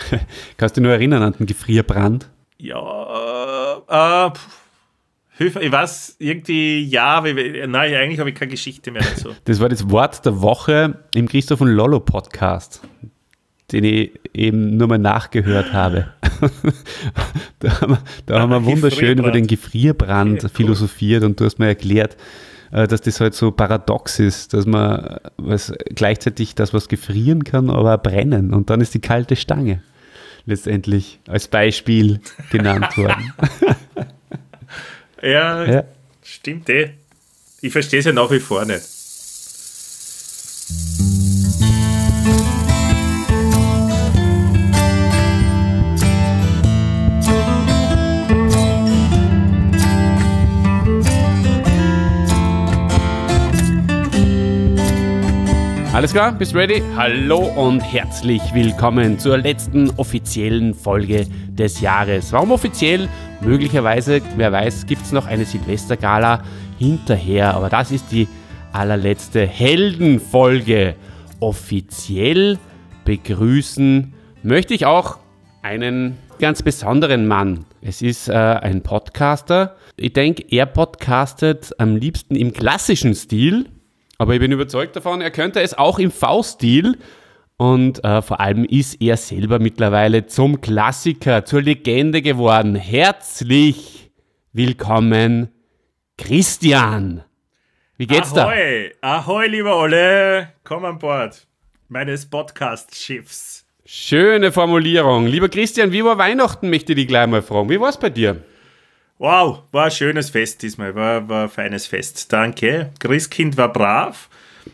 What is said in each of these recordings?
Kannst du dich nur erinnern an den Gefrierbrand? Ja, ich weiß, irgendwie, ja, nein, eigentlich habe ich keine Geschichte mehr dazu. Das war das Wort der Woche im Christoph und Lollo Podcast, den ich eben nur mal nachgehört habe. Da haben wir wunderschön über den Gefrierbrand philosophiert und du hast mir erklärt, dass das halt so paradox ist, dass man gleichzeitig das, was gefrieren kann, aber auch brennen und dann ist die kalte Stange letztendlich als Beispiel genannt worden. Ja, stimmt eh. Ich verstehe es ja nach wie vor nicht. Alles klar, bist du ready? Hallo und herzlich willkommen zur letzten offiziellen Folge des Jahres. Warum offiziell? Möglicherweise, wer weiß, gibt es noch eine Silvestergala hinterher, aber das ist die allerletzte Heldenfolge. Offiziell begrüßen möchte ich auch einen ganz besonderen Mann. Es ist ein Podcaster. Ich denke, er podcastet am liebsten im klassischen Stil. Aber ich bin überzeugt davon, er könnte es auch im V-Stil und vor allem ist er selber mittlerweile zum Klassiker, zur Legende geworden. Herzlich willkommen, Christian. Wie geht's da? Ahoi, lieber Olle, komm an Bord meines Podcast-Schiffs. Schöne Formulierung. Lieber Christian, wie war Weihnachten, möchte ich dich gleich mal fragen. Wie war es bei dir? Wow, war ein schönes Fest diesmal, war ein feines Fest, danke. Christkind war brav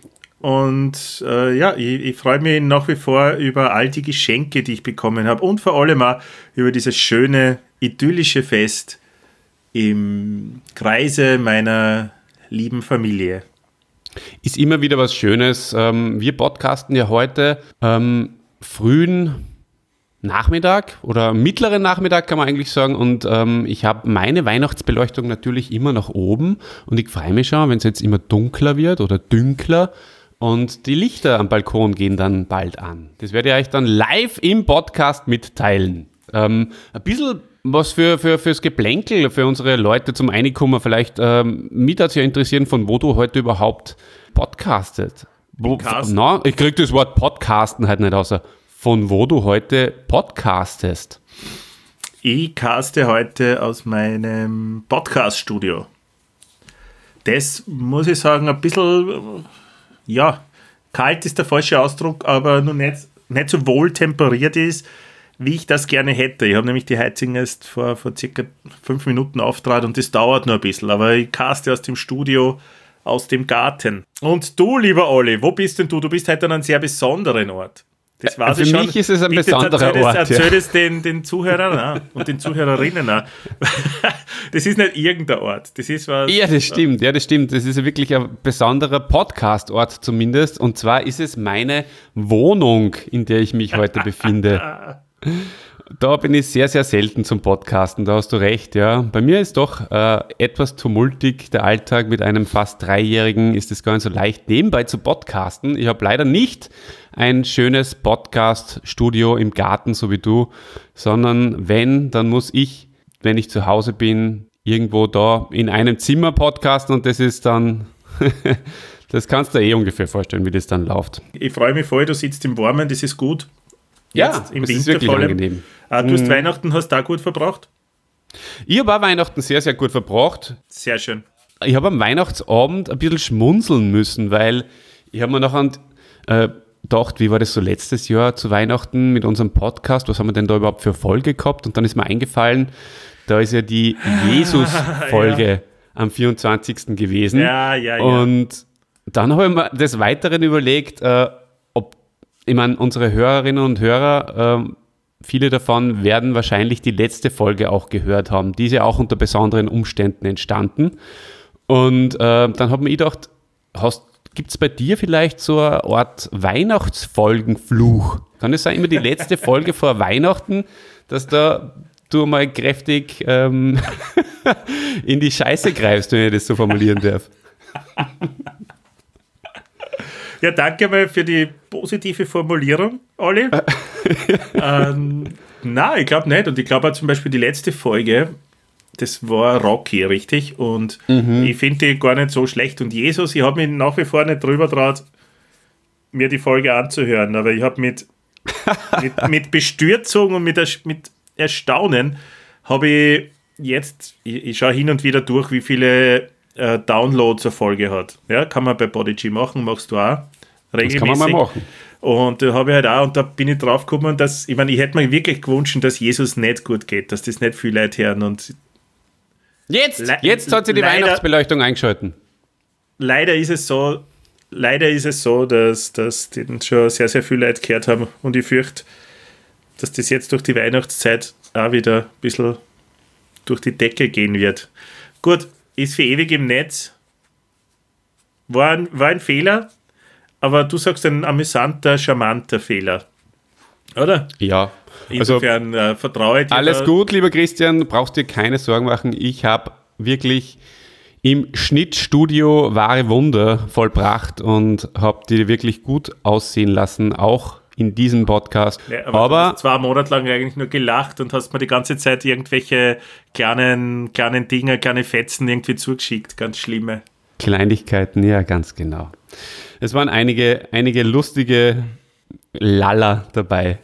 und ich freue mich nach wie vor über all die Geschenke, die ich bekommen habe und vor allem auch über dieses schöne, idyllische Fest im Kreise meiner lieben Familie. Ist immer wieder was Schönes. Wir podcasten ja heute frühen Nachmittag oder mittleren Nachmittag kann man eigentlich sagen und ich habe meine Weihnachtsbeleuchtung natürlich immer nach oben und ich freue mich schon, wenn es jetzt immer dunkler wird oder dünkler und die Lichter am Balkon gehen dann bald an. Das werde ich euch dann live im Podcast mitteilen. Ein bisschen was fürs Geplänkel, für unsere Leute zum Einkommen vielleicht, mich hat es ja interessieren, von wo du heute überhaupt podcastet. Ich kriege das Wort Podcasten halt nicht außer. Von wo du heute podcastest? Ich caste heute aus meinem Podcast-Studio. Das muss ich sagen, ein bisschen, kalt ist der falsche Ausdruck, aber nur nicht so wohl temperiert ist, wie ich das gerne hätte. Ich habe nämlich die Heizung erst vor circa 5 Minuten auftrat und das dauert noch ein bisschen, aber ich caste aus dem Studio, aus dem Garten. Und du, lieber Olli, wo bist denn du? Du bist heute an einem sehr besonderen Ort. Das war für mich ist es ein besonderer Ort. Erzähl es den Zuhörern auch und den Zuhörerinnen auch. Das ist nicht irgendein Ort. Das ist was. Ja, das stimmt. Das ist wirklich ein besonderer Podcast-Ort zumindest. Und zwar ist es meine Wohnung, in der ich mich heute befinde. Da bin ich sehr, sehr selten zum Podcasten, da hast du recht, ja. Bei mir ist doch etwas tumultig der Alltag. Mit einem fast 3-Jährigen ist es gar nicht so leicht, nebenbei zu podcasten. Ich habe leider nicht ein schönes Podcast-Studio im Garten, so wie du, sondern dann muss ich, wenn ich zu Hause bin, irgendwo da in einem Zimmer podcasten und das ist dann, das kannst du dir ungefähr vorstellen, wie das dann läuft. Ich freue mich voll, du sitzt im Warmen, das ist gut. Ja, im das Winter ist wirklich angenehm. Du hast Weihnachten, hast du auch gut verbracht? Ich habe auch Weihnachten sehr, sehr gut verbracht. Sehr schön. Ich habe am Weihnachtsabend ein bisschen schmunzeln müssen, weil ich habe mir nachher gedacht, wie war das so letztes Jahr zu Weihnachten mit unserem Podcast, was haben wir denn da überhaupt für eine Folge gehabt? Und dann ist mir eingefallen, da ist ja die Jesus-Folge am 24. gewesen. Ja. Und dann habe ich mir des Weiteren überlegt, ich meine, unsere Hörerinnen und Hörer, viele davon werden wahrscheinlich die letzte Folge auch gehört haben. Die ist ja auch unter besonderen Umständen entstanden. Und dann habe ich gedacht, gibt es bei dir vielleicht so eine Art Weihnachtsfolgenfluch? Kann es sein, immer die letzte Folge vor Weihnachten, dass du mal kräftig in die Scheiße greifst, wenn ich das so formulieren darf? Ja, danke mal für die positive Formulierung. Olli? Nein, ich glaube nicht. Und ich glaube auch zum Beispiel die letzte Folge, das war Rocky, richtig? Und ich finde die gar nicht so schlecht. Und Jesus, ich habe mich nach wie vor nicht drüber traut, mir die Folge anzuhören. Aber ich habe mit Bestürzung und mit Erstaunen habe ich jetzt, ich schaue hin und wieder durch, wie viele Downloads eine Folge hat. Ja, kann man bei Podigy machen, machst du auch regelmäßig. Das kann man mal machen. Und da habe ich halt auch, und da bin ich drauf gekommen, dass, ich meine, ich hätte mir wirklich gewünscht, dass Jesus nicht gut geht, dass das nicht viele Leute hören. Und jetzt hat sie die Weihnachtsbeleuchtung eingeschalten. Leider ist es so, dass den schon sehr, sehr viele Leute gehört haben. Und ich fürchte, dass das jetzt durch die Weihnachtszeit auch wieder ein bisschen durch die Decke gehen wird. Gut, ist für ewig im Netz. War ein Fehler, aber du sagst ein amüsanter, charmanter Fehler. Oder? Ja. Insofern vertraue ich dir. Alles gut, lieber Christian, brauchst dir keine Sorgen machen. Ich habe wirklich im Schnittstudio wahre Wunder vollbracht und habe die wirklich gut aussehen lassen, auch in diesem Podcast. Ja, aber du hast 2 Monate lang eigentlich nur gelacht und hast mir die ganze Zeit irgendwelche kleinen Dinge, kleine Fetzen irgendwie zugeschickt. Ganz schlimme. Kleinigkeiten, ja, ganz genau. Es waren einige lustige Laller dabei.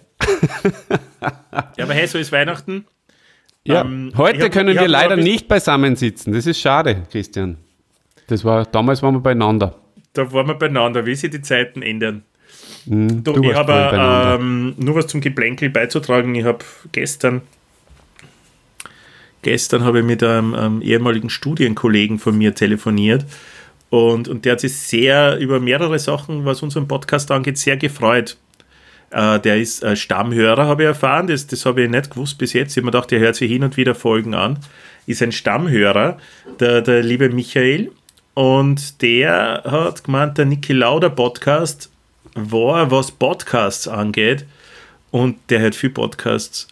Ja, aber hey, so ist Weihnachten. Ja, heute können wir leider nicht beisammen sitzen. Das ist schade, Christian. Damals waren wir beieinander. Da waren wir beieinander, wie sich die Zeiten ändern. Du ich habe nur was zum Geplänkel beizutragen. Ich habe gestern habe ich mit einem ehemaligen Studienkollegen von mir telefoniert und der hat sich sehr über mehrere Sachen, was unseren Podcast angeht, sehr gefreut. Der ist Stammhörer, habe ich erfahren. Das habe ich nicht gewusst bis jetzt. Ich habe mir gedacht, der hört sich hin und wieder Folgen an. Ist ein Stammhörer, der liebe Michael. Und der hat gemeint, der Niki Lauda Podcast war, was Podcasts angeht. Und der hat viel Podcasts.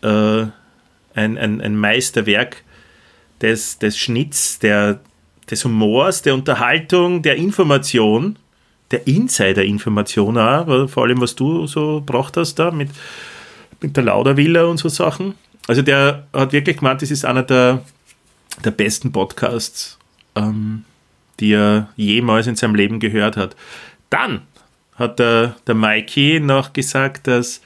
Ein Meisterwerk des Schnitts, des Humors, der Unterhaltung, der Information. Der Insider-Information auch, vor allem was du so gebracht hast da mit der Lauda-Villa und so Sachen. Also der hat wirklich gemeint, das ist einer der besten Podcasts, die er jemals in seinem Leben gehört hat. Dann hat der Mikey noch gesagt, dass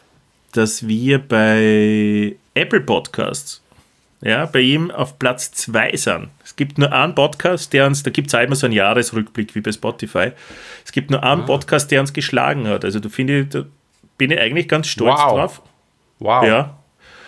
wir bei Apple Podcasts, ja, bei ihm auf Platz 2 sind. Es gibt nur einen Podcast, da gibt es auch immer so einen Jahresrückblick wie bei Spotify. Es gibt nur einen Podcast, der uns geschlagen hat. Also da bin ich eigentlich ganz stolz drauf. Wow. Ja.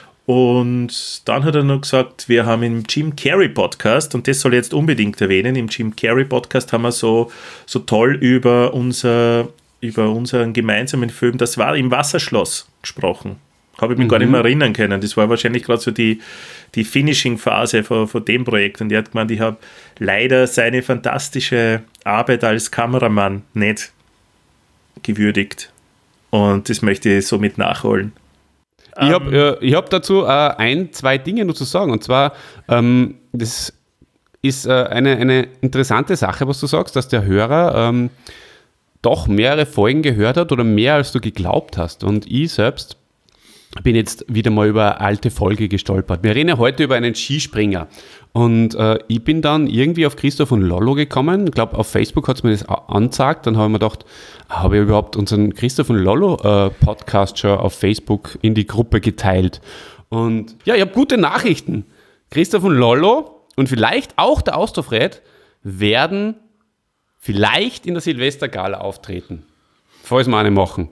Und dann hat er noch gesagt, wir haben im Jim Carrey Podcast, und das soll ich jetzt unbedingt erwähnen, im Jim Carrey Podcast haben wir so toll über unseren gemeinsamen Film, das war im Wasserschloss, gesprochen. Habe ich mich gar nicht mehr erinnern können. Das war wahrscheinlich gerade so die Finishing-Phase von dem Projekt. Und er hat gemeint, ich habe leider seine fantastische Arbeit als Kameramann nicht gewürdigt. Und das möchte ich somit nachholen. Ich hab dazu 2 Dinge nur zu sagen. Und zwar, das ist eine interessante Sache, was du sagst, dass der Hörer doch mehrere Folgen gehört hat oder mehr als du geglaubt hast. Und ich selbst bin jetzt wieder mal über eine alte Folge gestolpert. Wir reden ja heute über einen Skispringer. Und ich bin dann irgendwie auf Christoph und Lollo gekommen. Ich glaube, auf Facebook hat es mir das angezeigt. Dann habe ich mir gedacht, habe ich überhaupt unseren Christoph und Lollo Podcast schon auf Facebook in die Gruppe geteilt. Und ja, ich habe gute Nachrichten. Christoph und Lollo und vielleicht auch der Austrofred werden vielleicht in der Silvestergala auftreten. Falls wir eine machen.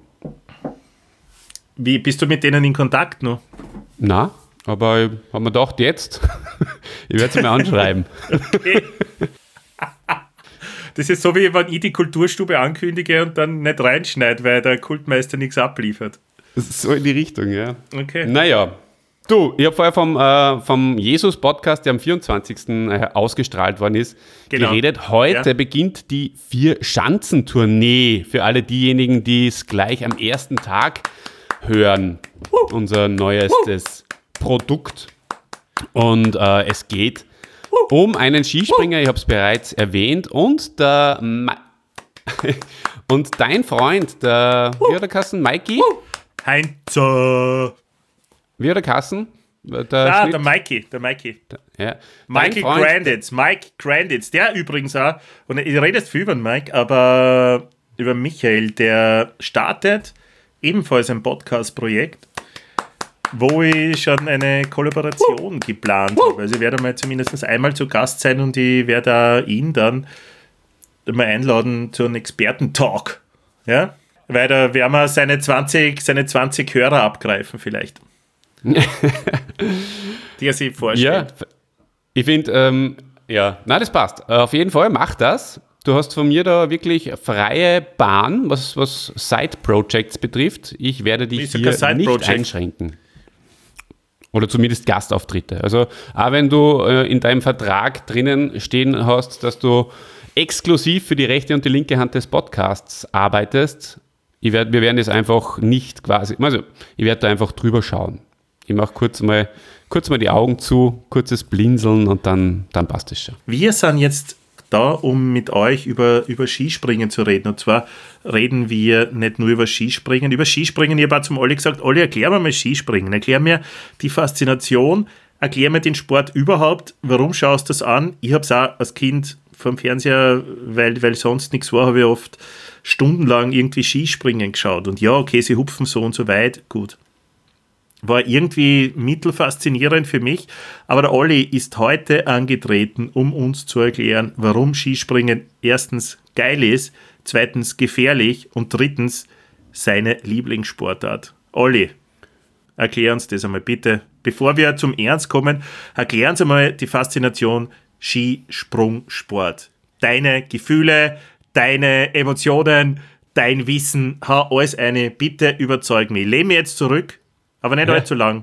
Wie, bist du mit denen in Kontakt noch? Na, aber ich habe mir gedacht, jetzt, ich werde sie mir anschreiben. Okay. Das ist so, wie wenn ich die Kulturstube ankündige und dann nicht reinschneide, weil der Kultmeister nichts abliefert. So in die Richtung, ja. Okay. Naja, du, ich habe vorher vom Jesus-Podcast, der am 24. ausgestrahlt worden ist, geredet. Heute beginnt die 4-Schanzentournee für alle diejenigen, die es gleich am ersten Tag hören. Unser neuestes Produkt. Und es geht um einen Skispringer, ich habe es bereits erwähnt, und und dein Freund, der Mikey, Heinz. Wie hat der Kassen? Der Mikey. Ja. Mike Granditz, der übrigens auch, und ich rede jetzt viel über den Mike, aber über Michael, der startet ebenfalls ein Podcast-Projekt, wo ich schon eine Kollaboration geplant habe. Also ich werde mal zumindest einmal zu Gast sein und ich werde ihn dann mal einladen zu einem Experten-Talk. Ja? Weil da werden wir seine 20 Hörer abgreifen vielleicht. Die er sich vorstellt. Ja, ich finde, nein, das passt. Auf jeden Fall, mach das. Du hast von mir da wirklich freie Bahn, was Side-Projects betrifft. Ich werde dich hier nicht einschränken. Oder zumindest Gastauftritte. Also auch wenn du in deinem Vertrag drinnen stehen hast, dass du exklusiv für die rechte und die linke Hand des Podcasts arbeitest, wir werden das einfach nicht quasi, also ich werde da einfach drüber schauen. Ich mache kurz mal die Augen zu, kurzes Blinzeln und dann passt es schon. Wir sind jetzt da, um mit euch über Skispringen zu reden. Und zwar reden wir nicht nur über Skispringen. Über Skispringen, ich habe auch zum Olli gesagt, Olli, erklär mir mal Skispringen. Erklär mir die Faszination, erklär mir den Sport überhaupt. Warum schaust du das an? Ich habe es auch als Kind vom Fernseher, weil sonst nichts war, habe ich oft stundenlang irgendwie Skispringen geschaut. Und ja, okay, sie hupfen so und so weit, gut. War irgendwie mittelfaszinierend für mich, aber der Olli ist heute angetreten, um uns zu erklären, warum Skispringen erstens geil ist, zweitens gefährlich und drittens seine Lieblingssportart. Olli, erklär uns das einmal bitte. Bevor wir zum Ernst kommen, erklär uns einmal die Faszination Skisprungsport. Deine Gefühle, deine Emotionen, dein Wissen, hau alles eine, bitte überzeug mich. Lehn mich jetzt zurück, aber nicht allzu lang.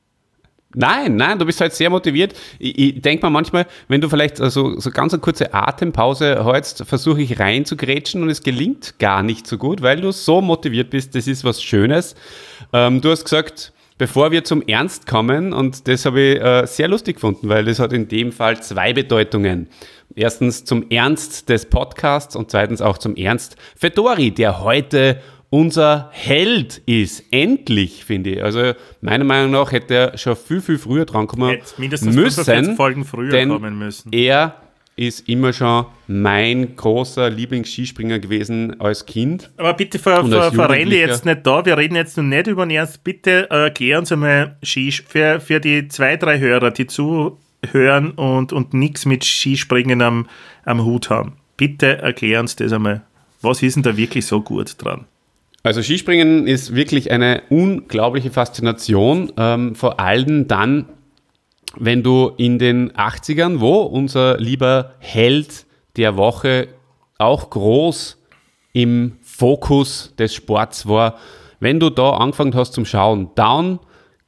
Nein, du bist halt sehr motiviert. Ich denke mir manchmal, wenn du vielleicht so ganz eine kurze Atempause hältst, versuche ich rein zu grätschen und es gelingt gar nicht so gut, weil du so motiviert bist, das ist was Schönes. Du hast gesagt, bevor wir zum Ernst kommen, und das habe ich sehr lustig gefunden, weil das hat in dem Fall zwei Bedeutungen. Erstens zum Ernst des Podcasts und zweitens auch zum Ernst Fedori, der heute unser Held ist. Endlich, finde ich. Also meiner Meinung nach hätte er schon viel, viel früher drankommen mindestens 45 Folgen früher kommen müssen. Er ist immer schon mein großer Lieblingsskispringer gewesen als Kind. Aber bitte verrenn dich jetzt nicht da. Wir reden jetzt noch nicht über den Ernst. Bitte erklär uns einmal für die 2-3 Hörer, die zuhören und nichts mit Skispringen am Hut haben. Bitte erklär uns das einmal. Was ist denn da wirklich so gut dran? Also Skispringen ist wirklich eine unglaubliche Faszination, vor allem dann, wenn du in den 80ern, wo unser lieber Held der Woche auch groß im Fokus des Sports war, wenn du da angefangen hast zum Schauen, dann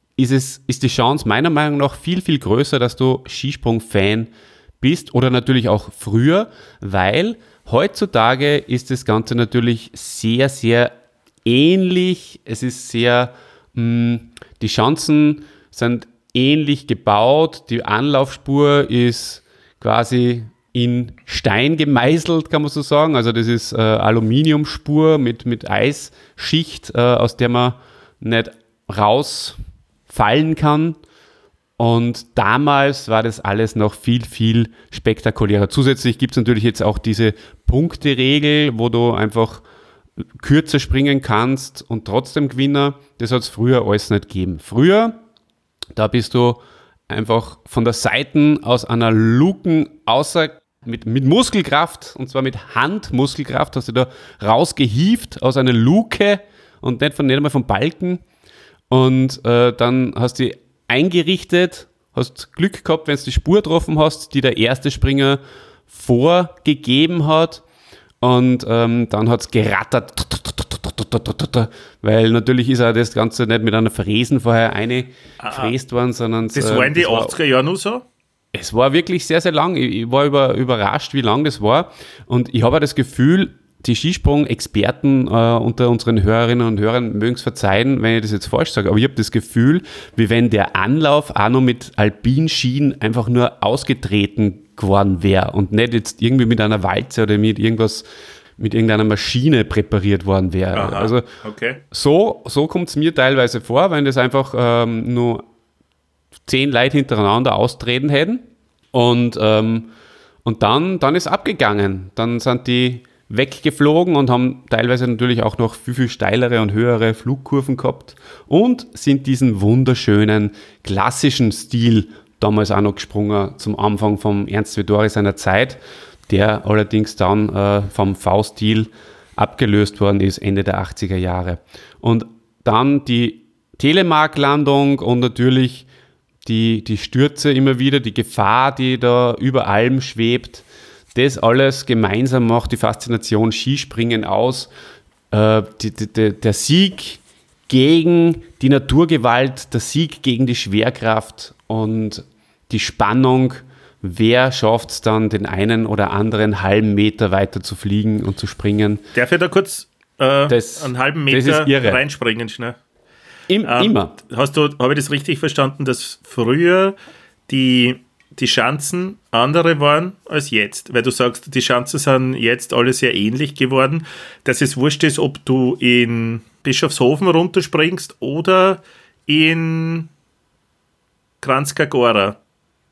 ist die Chance meiner Meinung nach viel, viel größer, dass du Skisprung-Fan bist oder natürlich auch früher, weil heutzutage ist das Ganze natürlich sehr, sehr ähnlich. Es ist sehr, die Schanzen sind ähnlich gebaut, die Anlaufspur ist quasi in Stein gemeißelt, kann man so sagen. Also das ist Aluminiumspur mit Eisschicht, aus der man nicht rausfallen kann. Und damals war das alles noch viel, viel spektakulärer. Zusätzlich gibt es natürlich jetzt auch diese Punkteregel, wo du einfach kürzer springen kannst und trotzdem Gewinner. Das hat es früher alles nicht gegeben. Früher, da bist du einfach von der Seite aus einer Luken außer mit Muskelkraft, und zwar mit Handmuskelkraft, hast du da rausgehievt aus einer Luke und nicht einmal vom Balken. Und dann hast du eingerichtet, hast Glück gehabt, wenn du die Spur getroffen hast, die der erste Springer vorgegeben hat. Und dann hat es gerattert, weil natürlich ist auch das Ganze nicht mit einer Fräsen vorher eingefräst worden, sondern... Das war in den 80er Jahren nur so? Es war wirklich sehr, sehr lang. Ich war überrascht, wie lang das war. Und ich habe auch das Gefühl, die Skisprung-Experten unter unseren Hörerinnen und Hörern mögen es verzeihen, wenn ich das jetzt falsch sage, aber ich habe das Gefühl, wie wenn der Anlauf auch noch mit Alpinskien einfach nur ausgetreten geworden wäre und nicht jetzt irgendwie mit einer Walze oder mit irgendwas mit irgendeiner Maschine präpariert worden wäre. Aha, Also okay. so kommt es mir teilweise vor, wenn das einfach nur 10 Leute hintereinander austreten hätten und dann ist abgegangen. Dann sind die weggeflogen und haben teilweise natürlich auch noch viel, viel steilere und höhere Flugkurven gehabt und sind diesen wunderschönen klassischen Stil damals auch noch gesprungen zum Anfang vom Ernst Vedori seiner Zeit, der allerdings dann vom V-Stil abgelöst worden ist, Ende der 80er Jahre. Und dann die Telemark-Landung und natürlich die Stürze immer wieder, die Gefahr, die da über allem schwebt, das alles gemeinsam macht die Faszination Skispringen aus. Der Sieg gegen die Naturgewalt, der Sieg gegen die Schwerkraft und die Spannung, wer schafft es dann, den einen oder anderen halben Meter weiter zu fliegen und zu springen. Darf ich da kurz einen halben Meter reinspringen, schnell? Immer. Habe ich das richtig verstanden, dass früher die Schanzen andere waren als jetzt? Weil du sagst, die Schanzen sind jetzt alle sehr ähnlich geworden, dass es wurscht ist, ob du in Bischofshofen runterspringst oder in Kranjska Gora.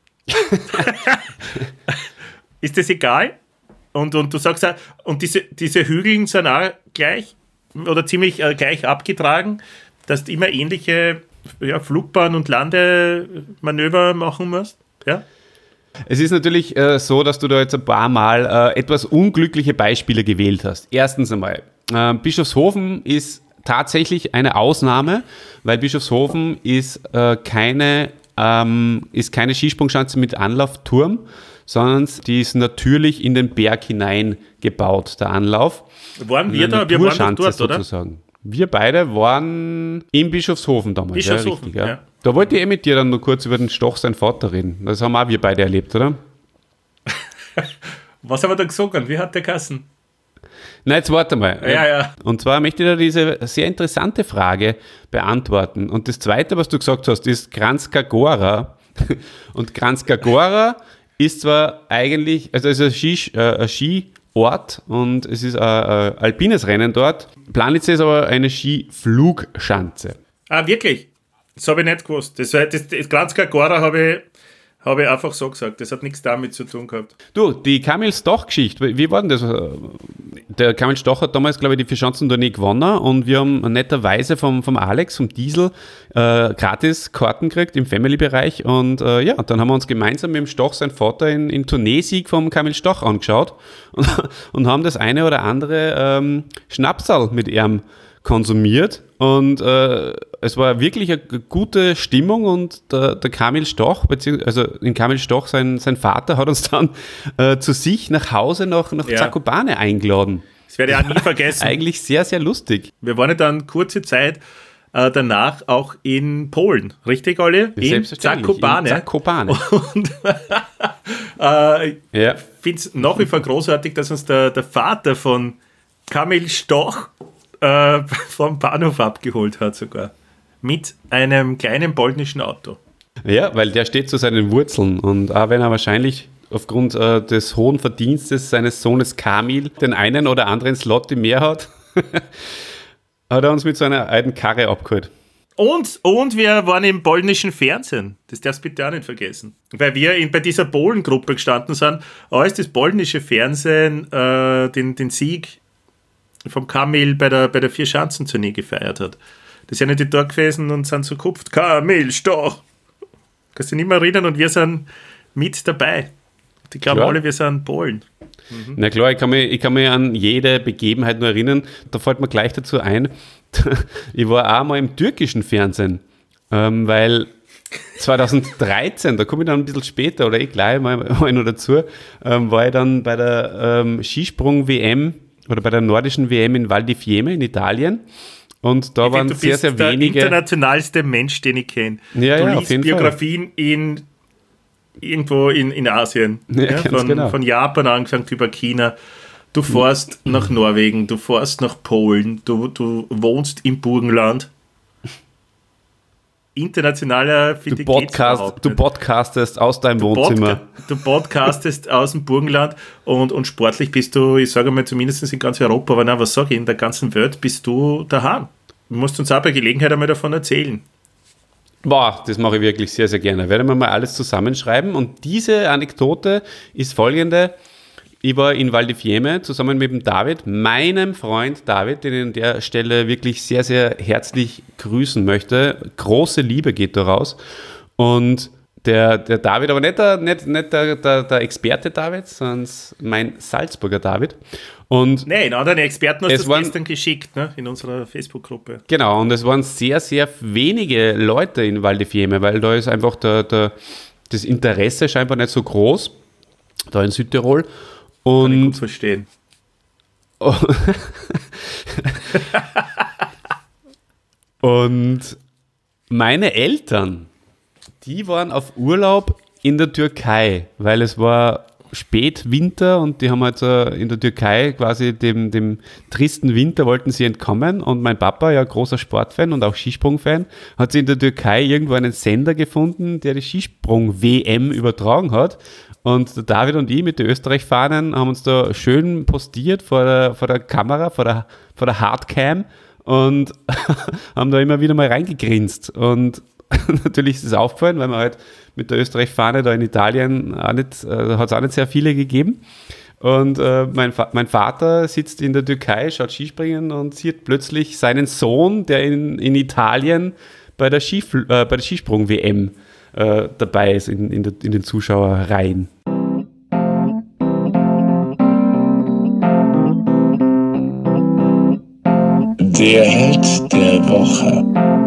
Ist das egal? Und du sagst auch, und diese Hügel sind auch gleich oder ziemlich gleich abgetragen, dass du immer ähnliche Flugbahn- und Landemanöver machen musst? Ja? Es ist natürlich so, dass du da jetzt ein paar Mal etwas unglückliche Beispiele gewählt hast. Erstens einmal, Bischofshofen ist tatsächlich eine Ausnahme, weil Bischofshofen ist keine Skisprungschanze mit Anlaufturm, sondern die ist natürlich in den Berg hinein gebaut, der Anlauf. Waren wir da? Wir waren doch dort, sozusagen. oder? Wir beide waren in Bischofshofen damals. Bischofshofen, ja, richtig, ja. Da wollte ich mit dir dann nur kurz über den Stoch sein Vater reden. Das haben auch wir beide erlebt, oder? Was haben wir da gesagt? Wie hat der Kassen? Nein, jetzt warte mal. Ja. Und zwar möchte ich da diese sehr interessante Frage beantworten. Und das Zweite, was du gesagt hast, ist Kranjska Gora. Und Kranjska Gora ist zwar eigentlich, also es ist ein Skiort und es ist ein alpines Rennen dort. Planitz ist aber eine Skiflugschanze. Ah, wirklich? Das habe ich nicht gewusst. Das Kranjska Gora habe ich einfach so gesagt. Das hat nichts damit zu tun gehabt. Du, die Kamil Stoch-Geschichte, wie war denn das? Der Kamil Stoch hat damals, glaube ich, die Vierschanzentournee gewonnen und wir haben netterweise vom Alex, vom Diesel, gratis Karten gekriegt im Family-Bereich und dann haben wir uns gemeinsam mit dem Stoch, sein Vater, in Tourneesieg vom Kamil Stoch angeschaut und haben das eine oder andere Schnapsal mit ihm konsumiert und es war wirklich eine gute Stimmung und der Kamil Stoch, beziehungsweise in Kamil Stoch, sein Vater hat uns dann zu sich nach Hause nach Zakopane eingeladen. Das werde ich auch nie vergessen. Eigentlich sehr, sehr lustig. Wir waren ja dann kurze Zeit danach auch in Polen, richtig, Olli? In Zakopane. In Zakopane. Und ich finde es nach wie vor großartig, dass uns der Vater von Kamil Stoch vom Bahnhof abgeholt hat sogar. Mit einem kleinen polnischen Auto. Ja, weil der steht zu seinen Wurzeln und auch wenn er wahrscheinlich aufgrund des hohen Verdienstes seines Sohnes Kamil den einen oder anderen Slot mehr hat, hat er uns mit so einer alten Karre abgeholt. Und wir waren im polnischen Fernsehen. Das darfst du bitte auch nicht vergessen. Weil wir bei dieser Polen-Gruppe gestanden sind, als das polnische Fernsehen den Sieg vom Kamil bei der Vierschanzentournee gefeiert hat. Das sind ja die dort gewesen und sind so gekupft. Kamil Stoch! Kannst du dich nicht mehr erinnern und wir sind mit dabei. Die glauben alle, wir sind Polen. Mhm. Na klar, ich kann mich an jede Begebenheit nur erinnern. Da fällt mir gleich dazu ein, ich war auch mal im türkischen Fernsehen, weil 2013, da komme ich dann ein bisschen später oder gleich mal noch dazu, war ich dann bei der Skisprung-WM oder bei der nordischen WM in Val di Fiemme in Italien. Und da waren sehr, sehr wenige. Der internationalste Mensch, den ich kenne. Ja, du liest auf jeden Biografien Fall. Irgendwo in Asien. Ja, von Japan angefangen über China. Du fährst nach Norwegen, du fährst nach Polen, du wohnst im Burgenland. internationaler, finde ich, Du podcastest aus deinem Wohnzimmer. Du podcastest aus dem Burgenland und sportlich bist du, ich sage mal zumindest in ganz Europa, aber nein, was sage ich, in der ganzen Welt bist du daheim. Du musst uns auch bei Gelegenheit einmal davon erzählen. Boah, das mache ich wirklich sehr, sehr gerne. Werden wir mal alles zusammenschreiben. Und diese Anekdote ist folgende. Ich war in Val di Fiemme zusammen mit dem David, meinem Freund David, den ich an der Stelle wirklich sehr, sehr herzlich grüßen möchte. Große Liebe geht da raus. Und der David, aber nicht der Experte David, sondern mein Salzburger David. Und nein, anderen Experten hast du das gestern geschickt, ne, in unserer Facebook-Gruppe. Genau, und es waren sehr, sehr wenige Leute in Val di Fiemme, weil da ist einfach das Interesse scheinbar nicht so groß, da in Südtirol. Und kann ich gut verstehen. Und meine Eltern, die waren auf Urlaub in der Türkei, weil es war Spätwinter und die haben halt in der Türkei quasi dem tristen Winter wollten sie entkommen und mein Papa, ja großer Sportfan und auch Skisprung-Fan, hat sie in der Türkei irgendwo einen Sender gefunden, der die Skisprung-WM übertragen hat. Und der David und ich mit den Österreich-Fahnen haben uns da schön postiert vor der Kamera, vor der Hardcam und haben da immer wieder mal reingegrinst. Und natürlich ist es aufgefallen, weil wir halt mit der Österreich-Fahne da in Italien hat es auch nicht sehr viele gegeben. Und mein Vater sitzt in der Türkei, schaut Skispringen und sieht plötzlich seinen Sohn, der in Italien bei der Skisprung-WM dabei ist, in den Zuschauerreihen. Der Held der Woche.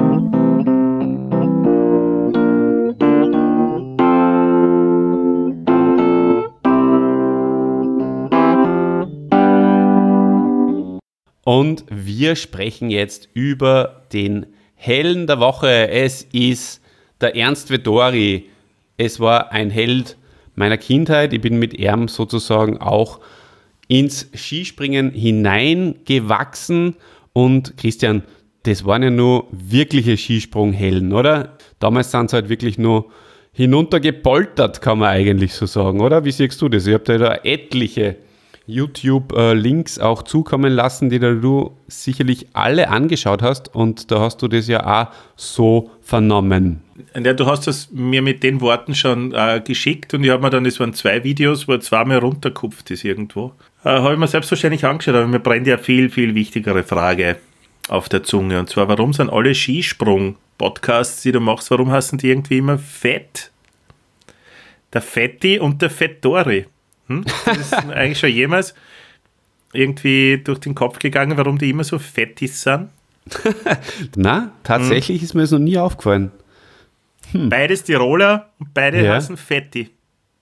Und wir sprechen jetzt über den Helden der Woche. Es ist der Ernst Vettori. Es war ein Held meiner Kindheit. Ich bin mit ihm sozusagen auch ins Skispringen hineingewachsen. Und Christian, das waren ja nur wirkliche Skisprunghelden, oder? Damals sind sie halt wirklich nur hinuntergepoltert, kann man eigentlich so sagen, oder? Wie siehst du das? Ich habe da etliche YouTube-Links auch zukommen lassen, die du sicherlich alle angeschaut hast und da hast du das ja auch so vernommen. Ja, du hast das mir mit den Worten schon geschickt und ich habe mir dann, das waren 2 Videos, wo er zweimal runterkupft ist irgendwo. Habe ich mir selbstverständlich angeschaut, aber mir brennt ja viel, viel wichtigere Frage auf der Zunge. Und zwar, warum sind alle Skisprung-Podcasts, die du machst, warum heißen die irgendwie immer Fett? Der Fetti und der Vettori. Das ist eigentlich schon jemals irgendwie durch den Kopf gegangen, warum die immer so Fettis sind? Na, tatsächlich ist mir das noch nie aufgefallen. Beides Tiroler und beide heißen Fetti.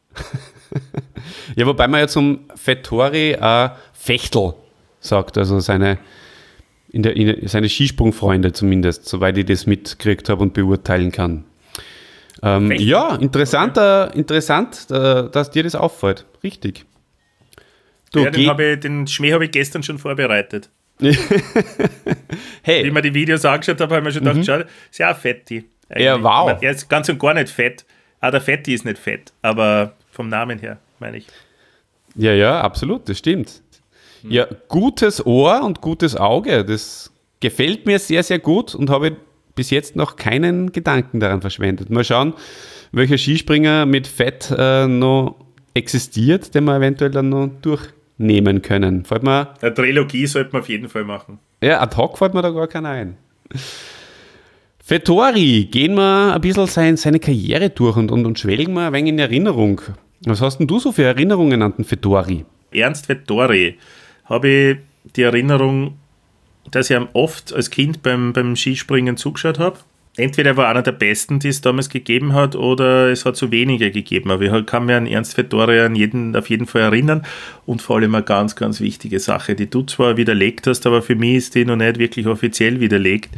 Ja, wobei man ja zum Vettori Fechtel sagt, also seine Skisprungfreunde zumindest, soweit ich das mitgekriegt habe und beurteilen kann. Ja, interessant, dass dir das auffällt. Richtig. Den Schmäh habe ich gestern schon vorbereitet. Hey. Wie ich mir die Videos angeschaut habe, habe ich mir schon gedacht, schau, ist ja auch Fetti. Ja, wow. Er ist ganz und gar nicht fett. Der Fetti ist nicht fett, aber vom Namen her, meine ich. Ja, absolut, das stimmt. Ja, gutes Ohr und gutes Auge, das gefällt mir sehr, sehr gut und habe bis jetzt noch keinen Gedanken daran verschwendet. Mal schauen, welcher Skispringer mit Fett noch existiert, den wir eventuell dann noch durchnehmen können. Eine Trilogie sollte man auf jeden Fall machen. Ja, ad hoc fällt mir da gar keiner ein. Vettori, gehen wir ein bisschen seine Karriere durch und schwelgen wir ein wenig in Erinnerung. Was hast denn du so für Erinnerungen an den Vettori? Ernst Vettori, habe ich die Erinnerung, dass ich ihm oft als Kind beim Skispringen zugeschaut habe. Entweder er war einer der Besten, die es damals gegeben hat, oder es hat so wenige gegeben. Aber ich kann mich an Ernst Vettori auf jeden Fall erinnern. Und vor allem eine ganz, ganz wichtige Sache, die du zwar widerlegt hast, aber für mich ist die noch nicht wirklich offiziell widerlegt.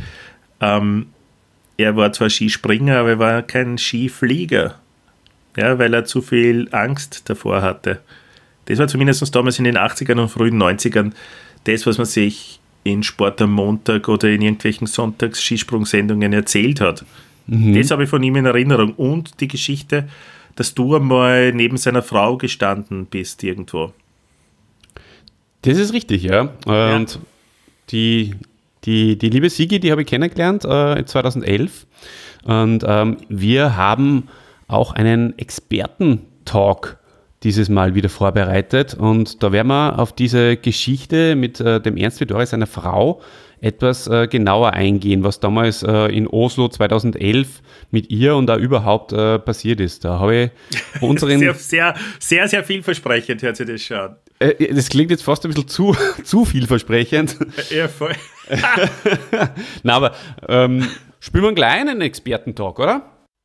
Er war zwar Skispringer, aber er war kein Skiflieger. Ja, weil er zu viel Angst davor hatte. Das war zumindest damals in den 80ern und frühen 90ern das, was man sich in Sport am Montag oder in irgendwelchen Sonntags-Skisprungsendungen erzählt hat. Das habe ich von ihm in Erinnerung. Und die Geschichte, dass du einmal neben seiner Frau gestanden bist irgendwo. Das ist richtig, ja. Und die liebe Sigi, die habe ich kennengelernt 2011. Und wir haben auch einen Experten-Talk dieses Mal wieder vorbereitet. Und da werden wir auf diese Geschichte mit dem Ernst Vidori, seiner Frau, etwas genauer eingehen, was damals in Oslo 2011 mit ihr und da überhaupt passiert ist. Da habe ich unseren... sehr vielversprechend hört sich das schon an. Das klingt jetzt fast ein bisschen zu vielversprechend. Ja, voll. Na, aber spielen wir gleich einen Experten-Talk, oder?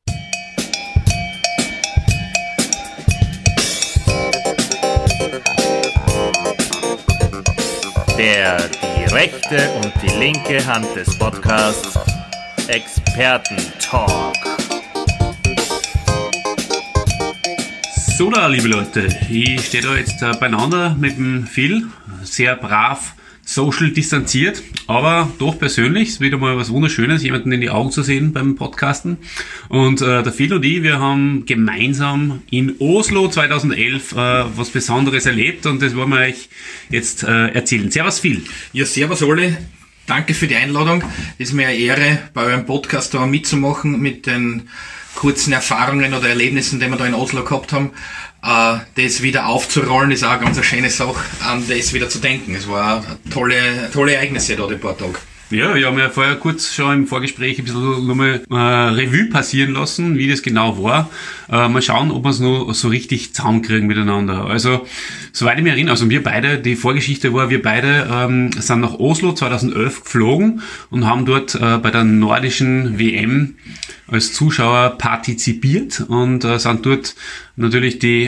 Die rechte und die linke Hand des Podcasts Experten-Talk. So da, liebe Leute, ich stehe da jetzt beieinander mit dem Phil, sehr brav, social distanziert, aber doch persönlich, ist wieder mal was Wunderschönes, jemanden in die Augen zu sehen beim Podcasten. Und der Phil und ich, wir haben gemeinsam in Oslo 2011 was Besonderes erlebt und das wollen wir euch jetzt erzählen. Servus Phil. Ja, servus alle. Danke für die Einladung. Es ist mir eine Ehre, bei eurem Podcast da mitzumachen mit den kurzen Erfahrungen oder Erlebnissen, die wir da in Oslo gehabt haben. Das wieder aufzurollen, ist auch eine ganz schöne Sache, an das wieder zu denken. Es war tolle Ereignisse da, die paar Tage. Ja, wir haben ja vorher kurz schon im Vorgespräch ein bisschen nochmal Revue passieren lassen, wie das genau war. Mal schauen, ob wir es noch so richtig zusammenkriegen miteinander. Also, soweit ich mich erinnere, also wir beide, die Vorgeschichte war, wir beide sind nach Oslo 2011 geflogen und haben dort bei der nordischen WM als Zuschauer partizipiert und sind dort natürlich die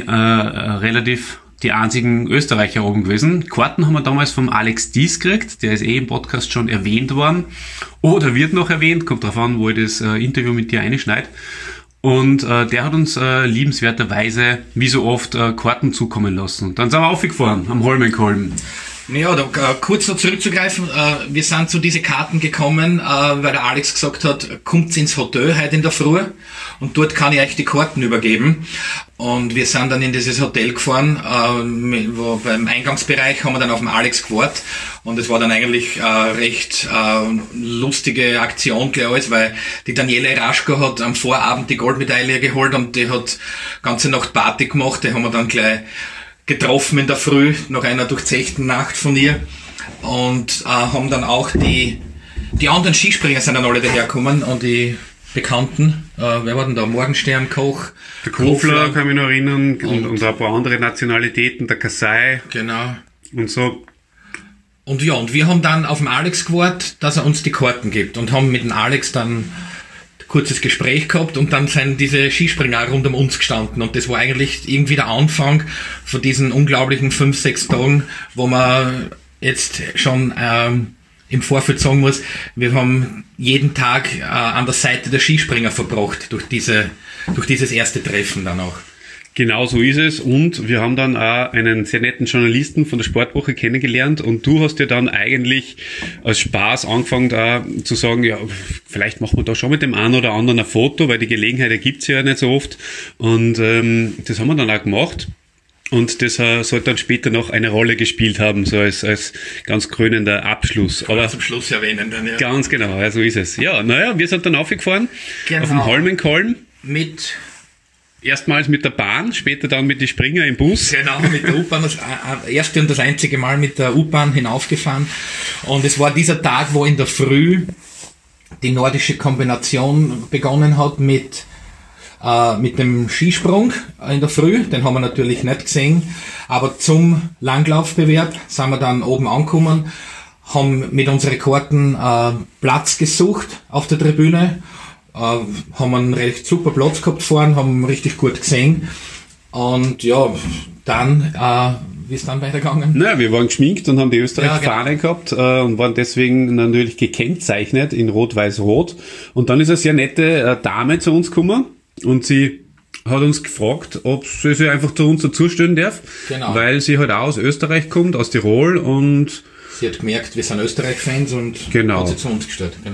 einzigen Österreicher oben gewesen. Karten haben wir damals vom Alex Dies gekriegt, der ist im Podcast schon erwähnt worden. Oder wird noch erwähnt, kommt drauf an, wo ich das Interview mit dir einschneide. Und der hat uns liebenswerterweise, wie so oft, Karten zukommen lassen. Und dann sind wir aufgefahren am Holmenkollen. Ja, da kurz noch zurückzugreifen, wir sind zu diesen Karten gekommen, weil der Alex gesagt hat, kommt ins Hotel heute in der Früh und dort kann ich euch die Karten übergeben. Und wir sind dann in dieses Hotel gefahren, wo beim Eingangsbereich haben wir dann auf den Alex gewartet und es war dann eigentlich recht lustige Aktion gleich alles, weil die Daniela Raschko hat am Vorabend die Goldmedaille geholt und die hat ganze Nacht Party gemacht, die haben wir dann gleich getroffen in der Früh, nach einer durchzechten Nacht von ihr und haben dann auch die anderen Skispringer sind dann alle dahergekommen und die Bekannten, wer war denn da? Morgenstern, Koch, der Kofler, kann ich mich noch erinnern, und ein paar andere Nationalitäten, der Kasai. Genau. Und so. Und ja, und wir haben dann auf den Alex gewartet, dass er uns die Karten gibt und haben mit dem Alex dann kurzes Gespräch gehabt und dann sind diese Skispringer rund um uns gestanden und das war eigentlich irgendwie der Anfang von diesen unglaublichen 5-6 Tagen, wo man jetzt schon im Vorfeld sagen muss, wir haben jeden Tag an der Seite der Skispringer verbracht durch dieses erste Treffen dann auch. Genau so ist es und wir haben dann auch einen sehr netten Journalisten von der Sportwoche kennengelernt und du hast ja dann eigentlich als Spaß angefangen da zu sagen, ja, vielleicht machen wir da schon mit dem einen oder anderen ein Foto, weil die Gelegenheit ergibt sich ja nicht so oft und das haben wir dann auch gemacht. Und das sollte dann später noch eine Rolle gespielt haben, so als ganz krönender Abschluss. Aber zum Schluss erwähnen dann, ja. Ganz genau, ja, so ist es. Ja, naja, wir sind dann aufgefahren auf dem Holmenkollen. Erstmals mit der Bahn, später dann mit den Springer im Bus. Genau, mit der U-Bahn, das erste und das einzige Mal mit der U-Bahn hinaufgefahren. Und es war dieser Tag, wo in der Früh die nordische Kombination begonnen hat mit dem Skisprung in der Früh. Den haben wir natürlich nicht gesehen. Aber zum Langlaufbewerb sind wir dann oben angekommen, haben mit unseren Karten Platz gesucht auf der Tribüne, haben einen recht super Platz gehabt vorne, haben richtig gut gesehen und ja, dann, wie ist dann weitergegangen? Naja, wir waren geschminkt und haben die Österreich-Fahne gehabt und waren deswegen natürlich gekennzeichnet in Rot-Weiß-Rot und dann ist eine sehr nette Dame zu uns gekommen und sie hat uns gefragt, ob sie sich einfach zu uns dazustellen darf, genau. Weil sie halt auch aus Österreich kommt, aus Tirol und sie hat gemerkt, wir sind Österreich-Fans und genau. hat sie zu uns gestellt, genau.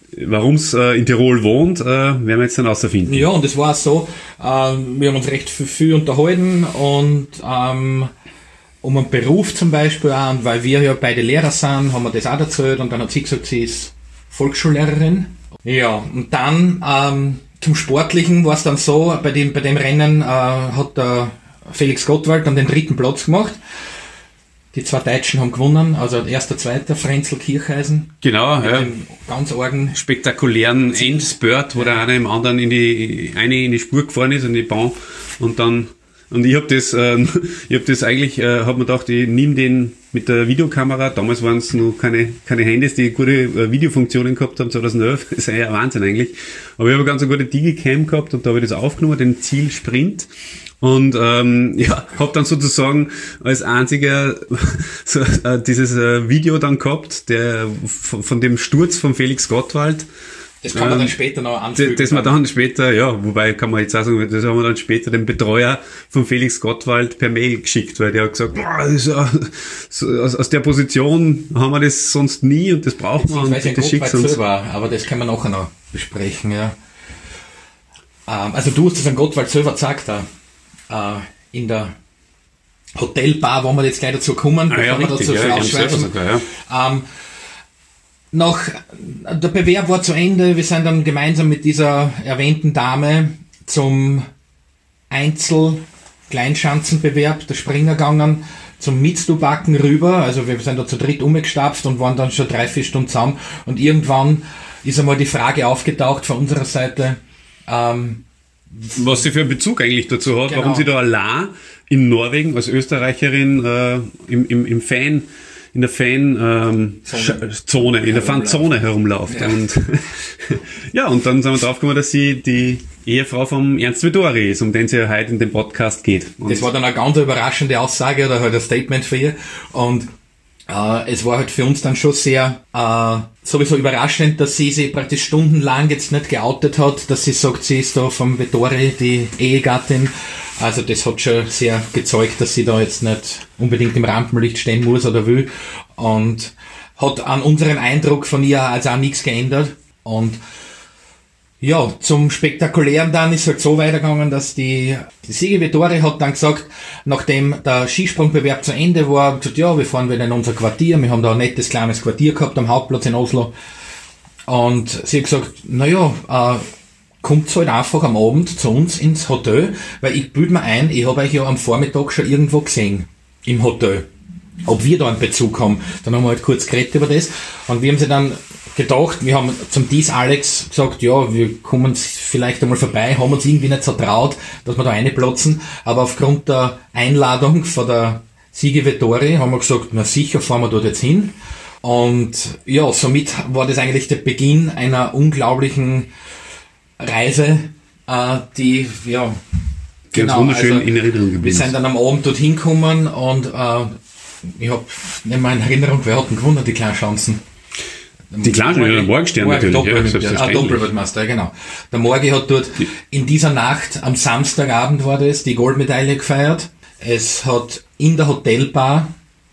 warum es in Tirol wohnt, werden wir jetzt dann rausfinden. Ja, und es war so, wir haben uns recht viel unterhalten und um einen Beruf zum Beispiel auch, und weil wir ja beide Lehrer sind, haben wir das auch erzählt und dann hat sie gesagt, sie ist Volksschullehrerin. Ja, und dann zum Sportlichen war es dann so, bei dem Rennen hat der Felix Gottwald dann den 3. Platz gemacht. Die 2 Deutschen haben gewonnen, also erster, zweiter, Frenzel, Kircheisen. Genau, ja. Ganz argen, spektakulären Endspurt, wo der eine im anderen in die Spur gefahren ist, in die Bahn, und ich habe das eigentlich, habe mir gedacht, ich nehme den mit der Videokamera. Damals waren es noch keine Handys, die gute Videofunktionen gehabt haben, 2011. Das ist ja ein Wahnsinn eigentlich. Aber ich habe eine ganz gute Digicam gehabt und da habe ich das aufgenommen, den Zielsprint. Und habe dann sozusagen als einziger dieses Video dann gehabt, der von dem Sturz von Felix Gottwald. Das kann man dann später noch anfügen. Das man dann später, ja, wobei kann man jetzt auch sagen, das haben wir dann später dem Betreuer von Felix Gottwald per Mail geschickt, weil der hat gesagt, boah, das ist aus der Position haben wir das sonst nie und das braucht man. Ich weiß nicht, Gottwald selber, aber das können wir nachher noch besprechen, ja. Also du hast das an Gottwald selber gesagt, in der Hotelbar, wo wir jetzt gleich dazu kommen, bevor wir dazu ausschweifen. Der Bewerb war zu Ende, wir sind dann gemeinsam mit dieser erwähnten Dame zum Einzel-Kleinschanzenbewerb der Springer gegangen, zum Mitzdubacken rüber, also wir sind da zu dritt umgestapft und waren dann schon 3-4 Stunden zusammen und irgendwann ist einmal die Frage aufgetaucht von unserer Seite, was sie für einen Bezug eigentlich dazu hat, genau. Warum sie da allein in Norwegen als Österreicherin in der Fanzone, in der Fanzone herumläuft. Ja. Und ja, und dann sind wir draufgekommen, dass sie die Ehefrau vom Ernst Vettori ist, um den es ja heute in dem Podcast geht. Und das war dann eine ganz überraschende Aussage oder halt ein Statement für ihr. Und es war halt für uns dann schon sehr sowieso überraschend, dass sie sich praktisch stundenlang jetzt nicht geoutet hat, dass sie sagt, sie ist da vom Vettori die Ehegattin. Also das hat schon sehr gezeugt, dass sie da jetzt nicht unbedingt im Rampenlicht stehen muss oder will. Und hat an unseren Eindruck von ihr also auch nichts geändert. Und ja, zum Spektakulären dann ist halt so weitergegangen, dass die Sigi Vettori hat dann gesagt, nachdem der Skisprungbewerb zu Ende war, gesagt, ja, wir fahren wieder in unser Quartier. Wir haben da ein nettes kleines Quartier gehabt am Hauptplatz in Oslo. Und sie hat gesagt, kommt halt einfach am Abend zu uns ins Hotel, weil ich bilde mir ein, ich habe euch ja am Vormittag schon irgendwo gesehen, im Hotel. Ob wir da einen Bezug haben. Dann haben wir halt kurz geredet über das. Und wir haben sie dann gedacht, wir haben zum Alex gesagt, ja, wir kommen vielleicht einmal vorbei, haben uns irgendwie nicht so traut, dass wir da reinplatzen. Aber aufgrund der Einladung von der Sigi Vettori haben wir gesagt, na sicher, fahren wir dort jetzt hin. Und ja, somit war das eigentlich der Beginn einer unglaublichen Reise, die, ja, ganz wunderschön also, in Erinnerung geblieben. Wir sind dann am Abend dorthin gekommen und ich habe nicht mal in Erinnerung, wer hat denn gewonnen, die Kleinschanzen? Die Kleinschanzen, der Morgenstern natürlich. Doppelweltmeister, genau. Der Morgi hat dort in dieser Nacht, am Samstagabend war das, die Goldmedaille gefeiert. Es hat in der Hotelbar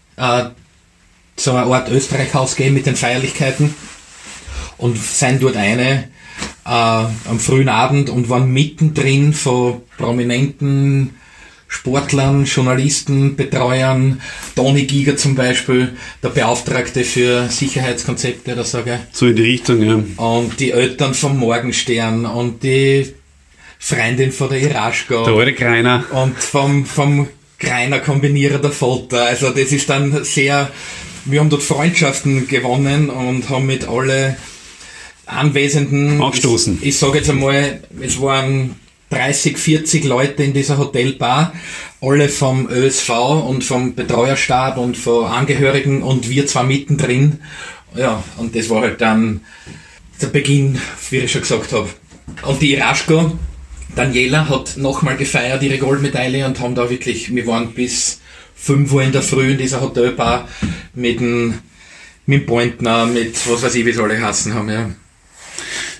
so eine Art Österreichhaus gegeben mit den Feierlichkeiten und sind dort am frühen Abend und waren mittendrin von prominenten Sportlern, Journalisten, Betreuern, Toni Giger zum Beispiel, der Beauftragte für Sicherheitskonzepte oder so, gell? So in die Richtung, ja. Und die Eltern vom Morgenstern und die Freundin von der Iraschko. Der alte Greiner. Und vom Greiner Kombinierer der Folter. Also das ist dann sehr, wir haben dort Freundschaften gewonnen und haben mit alle Anwesenden angestoßen. Ich sage jetzt einmal, es waren 30, 40 Leute in dieser Hotelbar, alle vom ÖSV und vom Betreuerstab und von Angehörigen und wir zwar mittendrin. Ja, und das war halt dann der Beginn, wie ich schon gesagt habe. Und die Iraschko, Daniela, hat nochmal gefeiert ihre Goldmedaille und haben da wirklich, wir waren bis 5 Uhr in der Früh in dieser Hotelbar mit dem Pointner, mit was weiß ich, wie sie alle heißen haben, ja.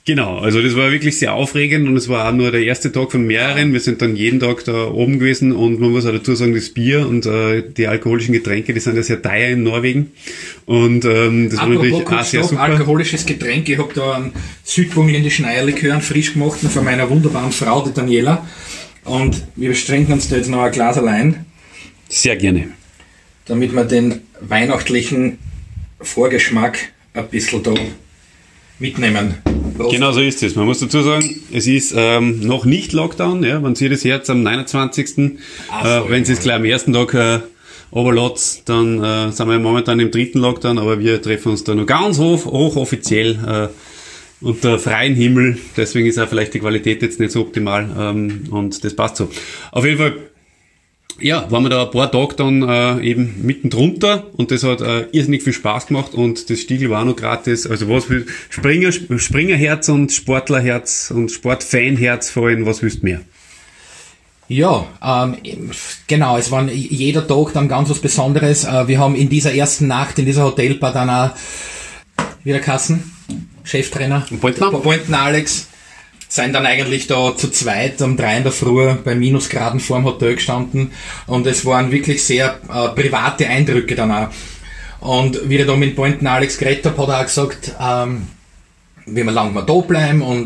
Genau, also das war wirklich sehr aufregend und es war auch nur der erste Tag von mehreren. Wir sind dann jeden Tag da oben gewesen und man muss auch dazu sagen, das Bier und die alkoholischen Getränke, die sind ja sehr teuer in Norwegen und das war natürlich auch sehr super. Alkoholisches Getränk, ich habe da einen südburgenländischen Eierlikör, einen frisch gemachten von meiner wunderbaren Frau, die Daniela, und wir beschränken uns da jetzt noch ein Glas allein. Sehr gerne. Damit wir den weihnachtlichen Vorgeschmack ein bisschen da mitnehmen. Prost. Genau so ist es. Man muss dazu sagen, es ist noch nicht Lockdown. Ja, man sieht es jetzt am 29. Wenn es jetzt gleich am ersten Tag runterlässt, dann sind wir momentan im 3. Lockdown, aber wir treffen uns da noch ganz hochoffiziell unter freiem Himmel. Deswegen ist auch vielleicht die Qualität jetzt nicht so optimal und das passt so. Auf jeden Fall, ja, waren wir da ein paar Tage dann eben mitten drunter und das hat irrsinnig viel Spaß gemacht und das Stiegl war auch noch gratis. Also was für Springerherz und Sportlerherz und Sportfanherz vor allem, was willst du mehr? Ja, genau, es war jeder Tag dann ganz was Besonderes. Wir haben in dieser ersten Nacht in dieser Hotelbar dann auch wieder Kassen, Cheftrainer, Pointen Alex, sind dann eigentlich da zu zweit um 3 in der Früh bei Minusgraden vor dem Hotel gestanden und es waren wirklich sehr private Eindrücke dann auch. Und wie ich da mit Pointen Alex geredet habe, hat er auch gesagt, wie lange wir da bleiben und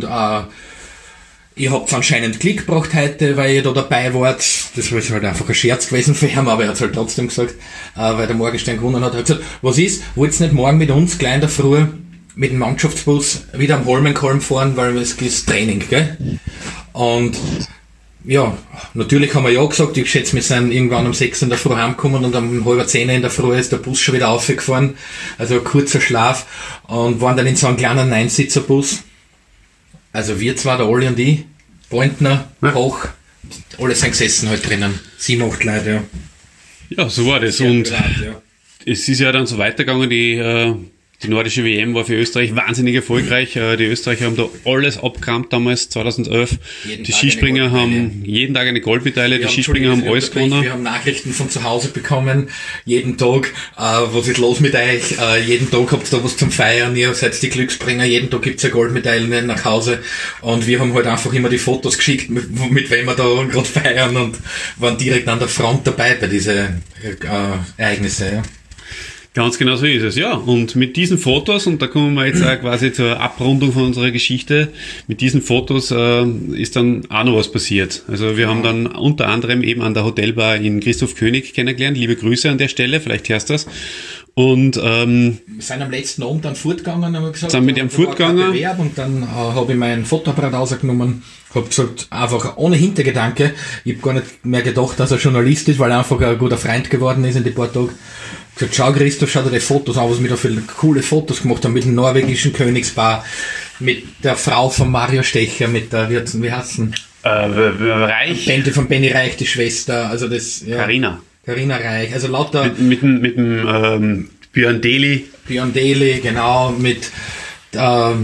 ihr habt anscheinend Glück gebracht heute, weil ihr da dabei wart. Das war halt einfach ein Scherz gewesen für ihn, aber er hat es halt trotzdem gesagt, weil der Morgenstern gewonnen hat. Er hat gesagt, was ist, wollt ihr nicht morgen mit uns gleich in der Früh mit dem Mannschaftsbus wieder am Holmenkollen fahren, weil es ist Training, gell? Und ja, natürlich haben wir ja gesagt, ich schätze, wir sind irgendwann um 6 in der Früh heimgekommen und um 9:30 in der Früh ist der Bus schon wieder aufgefahren, also ein kurzer Schlaf und waren dann in so einem kleinen Neinsitzerbus. Also wir zwei, der Olli und ich, Pointner, Koch, alle sind gesessen halt drinnen, 7, 8 Leute, ja. Ja, so war das. Sehr und bereit, ja. Es ist ja dann so weitergegangen, die nordische WM war für Österreich wahnsinnig erfolgreich. Die Österreicher haben da alles abgerammt damals, 2011. Die Skispringer haben jeden Tag eine Goldmedaille, die Skispringer haben alles gewonnen. Wir haben Nachrichten von zu Hause bekommen, jeden Tag, was ist los mit euch? Jeden Tag habt ihr da was zum Feiern, ihr seid die Glücksspringer, jeden Tag gibt's eine Goldmedaille nach Hause und wir haben halt einfach immer die Fotos geschickt, mit wem wir da gerade feiern und waren direkt an der Front dabei bei diesen Ereignisse, ja. Ganz genau so ist es, ja. Und mit diesen Fotos, und da kommen wir jetzt auch quasi zur Abrundung von unserer Geschichte, mit diesen Fotos ist dann auch noch was passiert. Also wir haben dann unter anderem eben an der Hotelbar in Christoph König kennengelernt. Liebe Grüße an der Stelle, vielleicht hörst du das. Und wir sind am letzten Abend dann fortgegangen, haben wir gesagt. Sind mit ihm fortgegangen. Und dann habe ich mein Fotoapparat rausgenommen, habe gesagt, einfach ohne Hintergedanke, ich habe gar nicht mehr gedacht, dass er Journalist ist, weil er einfach ein guter Freund geworden ist in die paar Tage. Gesagt, schau Christoph, schau dir die Fotos an, was wir da für coole Fotos gemacht haben, mit dem norwegischen Königspaar, mit der Frau von Mario Stecher, mit der, wie heißt denn? Reich. Bente von Benny Reich, die Schwester, also das, ja. Carina Reich, also lauter. Mit dem Björn Deli. Björn Deli, genau, mit, der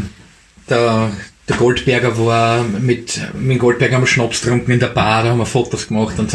Goldberger war, mit Goldberger haben wir Schnaps getrunken in der Bar, da haben wir Fotos gemacht und so,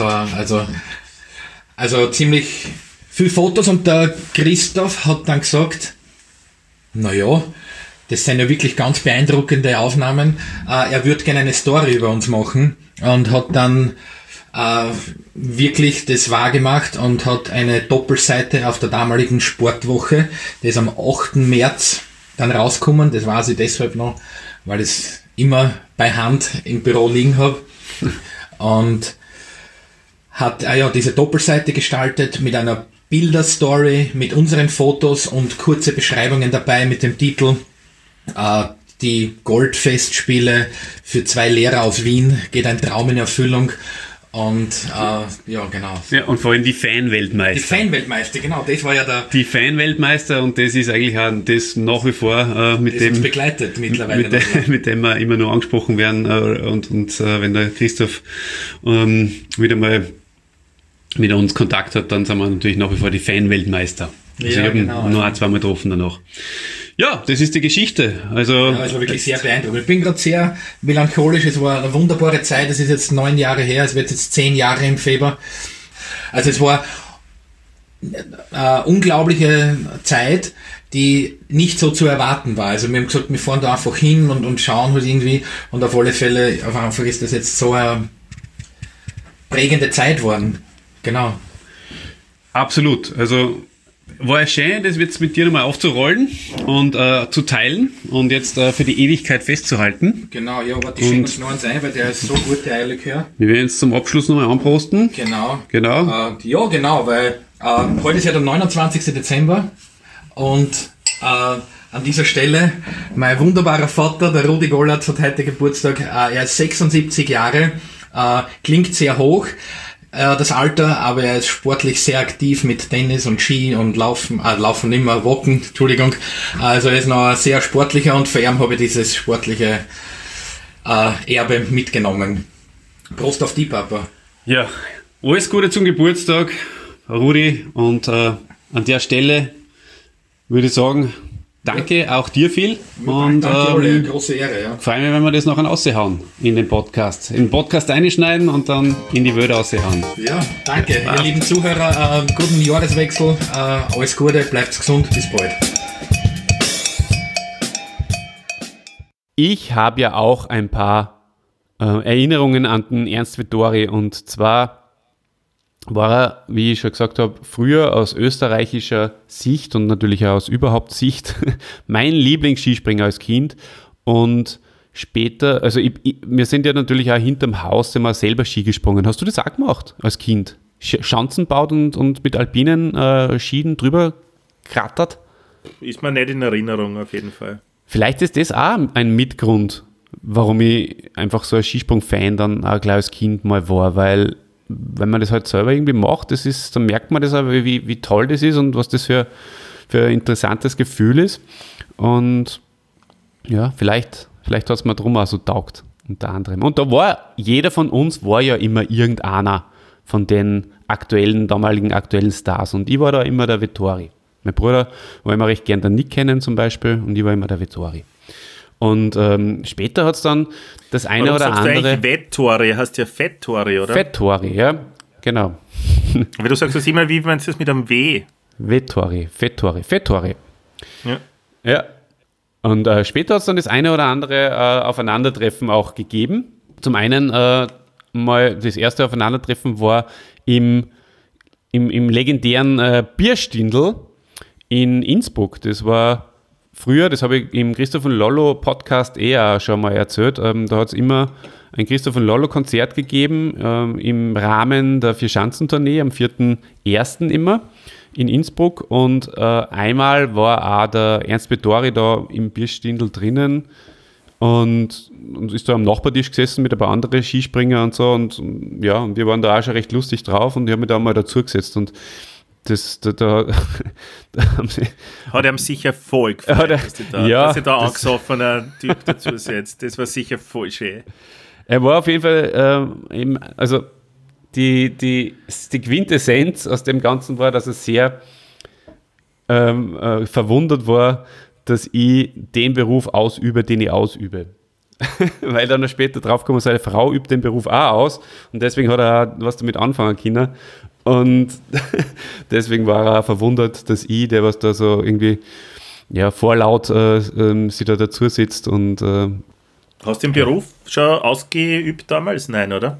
also ziemlich viel Fotos und der Christoph hat dann gesagt, naja, das sind ja wirklich ganz beeindruckende Aufnahmen, er würde gerne eine Story über uns machen und hat dann wirklich das wahrgemacht und hat eine Doppelseite auf der damaligen Sportwoche, das ist am 8. März dann rausgekommen, das weiß ich deshalb noch, weil ich es immer bei Hand im Büro liegen habe und hat diese Doppelseite gestaltet mit einer Bilderstory, mit unseren Fotos und kurze Beschreibungen dabei mit dem Titel die Goldfestspiele für 2 Lehrer aus Wien, geht ein Traum in Erfüllung. Und ja, genau. Ja, und vor allem die Fanweltmeister. Die Fanweltmeister, genau, das war ja die Fanweltmeister und das ist eigentlich auch das nach wie vor mit dem uns begleitet mittlerweile. Mit dem wir immer nur angesprochen werden und wenn der Christoph wieder mal mit uns Kontakt hat, dann sind wir natürlich nach wie vor die Fanweltmeister. Also ich habe ihn nur ein, zweimal getroffen danach. Ja, das ist die Geschichte. Also, ja, es war wirklich sehr beeindruckend. Ich bin gerade sehr melancholisch. Es war eine wunderbare Zeit. Es ist jetzt 9 Jahre her. Es wird jetzt 10 Jahre im Februar. Also es war eine unglaubliche Zeit, die nicht so zu erwarten war. Also wir haben gesagt, wir fahren da einfach hin und schauen halt irgendwie, und auf alle Fälle, auf einfach ist das jetzt so eine prägende Zeit worden. Genau. Absolut. Also war es schön, das jetzt mit dir nochmal aufzurollen und zu teilen und jetzt für die Ewigkeit festzuhalten. Genau, ja, aber die schenken uns noch eins ein, weil der ist so gut, der Eierlikör. Wir werden jetzt zum Abschluss nochmal anprosten. Genau. Genau. Genau, weil heute ist ja der 29. Dezember und an dieser Stelle, mein wunderbarer Vater, der Rudi Gollatz, hat heute Geburtstag. Er ist 76 Jahre, klingt sehr hoch, das Alter, aber er ist sportlich sehr aktiv mit Tennis und Ski und Laufen nicht mehr, Walken, Entschuldigung. Also er ist noch ein sehr sportlicher, und für ihn habe ich dieses sportliche Erbe mitgenommen. Prost auf die, Papa. Ja, alles Gute zum Geburtstag, Rudi, und an der Stelle würde ich sagen, danke auch dir viel. Und danke, eine große Ehre, ja. freue mich, wenn wir das nachher raushauen in den Podcast. In den Podcast einschneiden und dann in die Welt raushauen. Ja, danke. Ihr lieben Zuhörer, guten Jahreswechsel, alles Gute, bleibt gesund, bis bald. Ich habe ja auch ein paar Erinnerungen an den Ernst Vettori, und zwar war er, wie ich schon gesagt habe, früher aus österreichischer Sicht und natürlich auch aus überhaupt Sicht mein Lieblingsskispringer als Kind, und später, also wir sind ja natürlich auch hinterm Haus immer selber Ski gesprungen. Hast du das auch gemacht als Kind? Schanzen baut und mit alpinen Skien drüber krattert? Ist mir nicht in Erinnerung, auf jeden Fall. Vielleicht ist das auch ein Mitgrund, warum ich einfach so ein Skisprung-Fan dann auch gleich als Kind mal war, weil wenn man das halt selber irgendwie macht, dann merkt man das auch, wie toll das ist und was das für ein interessantes Gefühl ist. Und ja, vielleicht hat es mir drum auch so taugt, unter anderem. Und jeder von uns war ja immer irgendeiner von den damaligen aktuellen Stars. Und ich war da immer der Vettori. Mein Bruder war immer recht gern der Nick kennen zum Beispiel, und ich war immer der Vettori. Und später hat es dann das eine oder andere... Warum sagst du eigentlich Vettori? Heißt ja Vettori, oder? Vettori, ja, genau. Aber du sagst das immer, wie meinst du das mit einem W? Vettori. Ja. Ja. Und später hat es dann das eine oder andere Aufeinandertreffen auch gegeben. Zum einen mal das erste Aufeinandertreffen war im legendären Bierstindl in Innsbruck. Das war früher, das habe ich im Christoph und Lollo Podcast auch schon mal erzählt, da hat es immer ein Christoph und Lollo Konzert gegeben im Rahmen der Vierschanzentournee am 4.1. immer in Innsbruck, und einmal war auch der Ernst Vettori da im Bierstindl drinnen und ist da am Nachbartisch gesessen mit ein paar anderen Skispringer und so, und ja, und wir waren da auch schon recht lustig drauf, und ich habe mich da mal dazu gesetzt, und da haben sie... Hat ihm sicher voll gefallen, dass sich da angesoffener Typ dazu setzt. Das war sicher voll schön. Er war auf jeden Fall, also die Quintessenz aus dem Ganzen war, dass er sehr verwundert war, dass ich den Beruf ausübe, den ich ausübe. Weil dann später draufgekommen, seine Frau übt den Beruf auch aus, und deswegen hat er auch was damit anfangen können. Und deswegen war er verwundert, dass ich, der was da so irgendwie vorlaut sich da dazu sitzt. Und, hast du den Beruf schon ausgeübt damals? Nein, oder?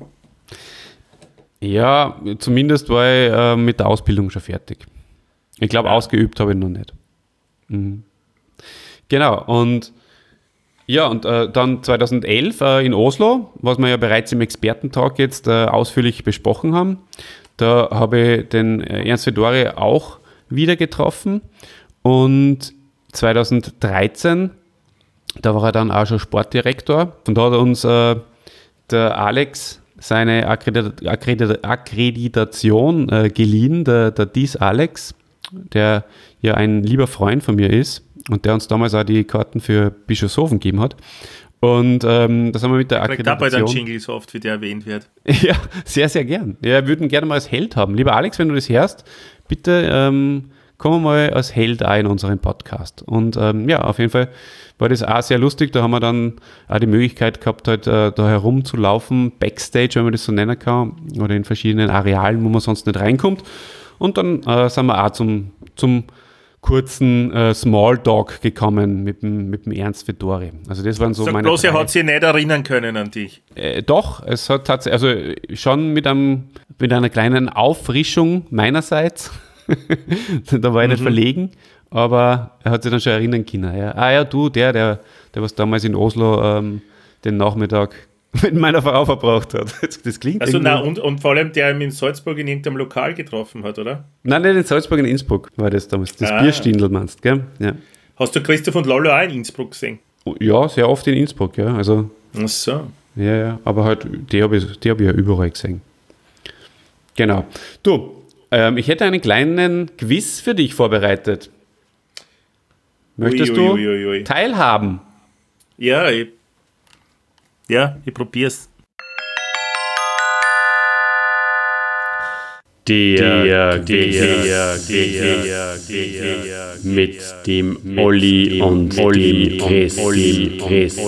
Ja, zumindest war ich mit der Ausbildung schon fertig. Ich glaube, ausgeübt habe ich noch nicht. Mhm. Genau, und ja, und dann 2011 in Oslo, was wir ja bereits im Expertentag jetzt ausführlich besprochen haben, da habe ich den Ernst Vettori auch wieder getroffen, und 2013, da war er dann auch schon Sportdirektor, und da hat uns der Alex seine Akkreditation geliehen, der Dies Alex, der ja ein lieber Freund von mir ist und der uns damals auch die Karten für Bischofshofen gegeben hat. Und das haben wir mit der Akkreditation... Kriegt auch bald einen Jingle so oft, wie der erwähnt wird. Ja, sehr, sehr gern. Ja, wir würden gerne mal als Held haben. Lieber Alex, wenn du das hörst, bitte komm mal als Held auch in unseren Podcast. Und ja, auf jeden Fall war das auch sehr lustig. Da haben wir dann auch die Möglichkeit gehabt, halt da herumzulaufen, Backstage, wenn man das so nennen kann, oder in verschiedenen Arealen, wo man sonst nicht reinkommt. Und dann sind wir auch zum kurzen Smalltalk gekommen mit dem Ernst Vettori. Also das waren so Sag meine bloß, er drei. hat sich nicht erinnern können an dich. Doch, es hat tatsächlich, also schon mit einer kleinen Auffrischung meinerseits. Da war ich nicht verlegen, aber er hat sich dann schon erinnern können. Ja. Ah ja, du, der was damals in Oslo den Nachmittag mit meiner Frau verbracht hat. Das klingt Also irgendwie- und vor allem, der ihn in Salzburg in irgendeinem Lokal getroffen hat, oder? Nein, nicht in Salzburg, in Innsbruck war das damals. Das Bierstindl meinst, gell? Ja. Hast du Christoph und Lollo auch in Innsbruck gesehen? Ja, sehr oft in Innsbruck, ja. Also, Ach so. ja, aber halt, die hab ich ja überall gesehen. Genau. Du, ich hätte einen kleinen Quiz für dich vorbereitet. Möchtest Ui. du teilhaben? Ja, ich probier's. Der mit dem Olli und dem Christi.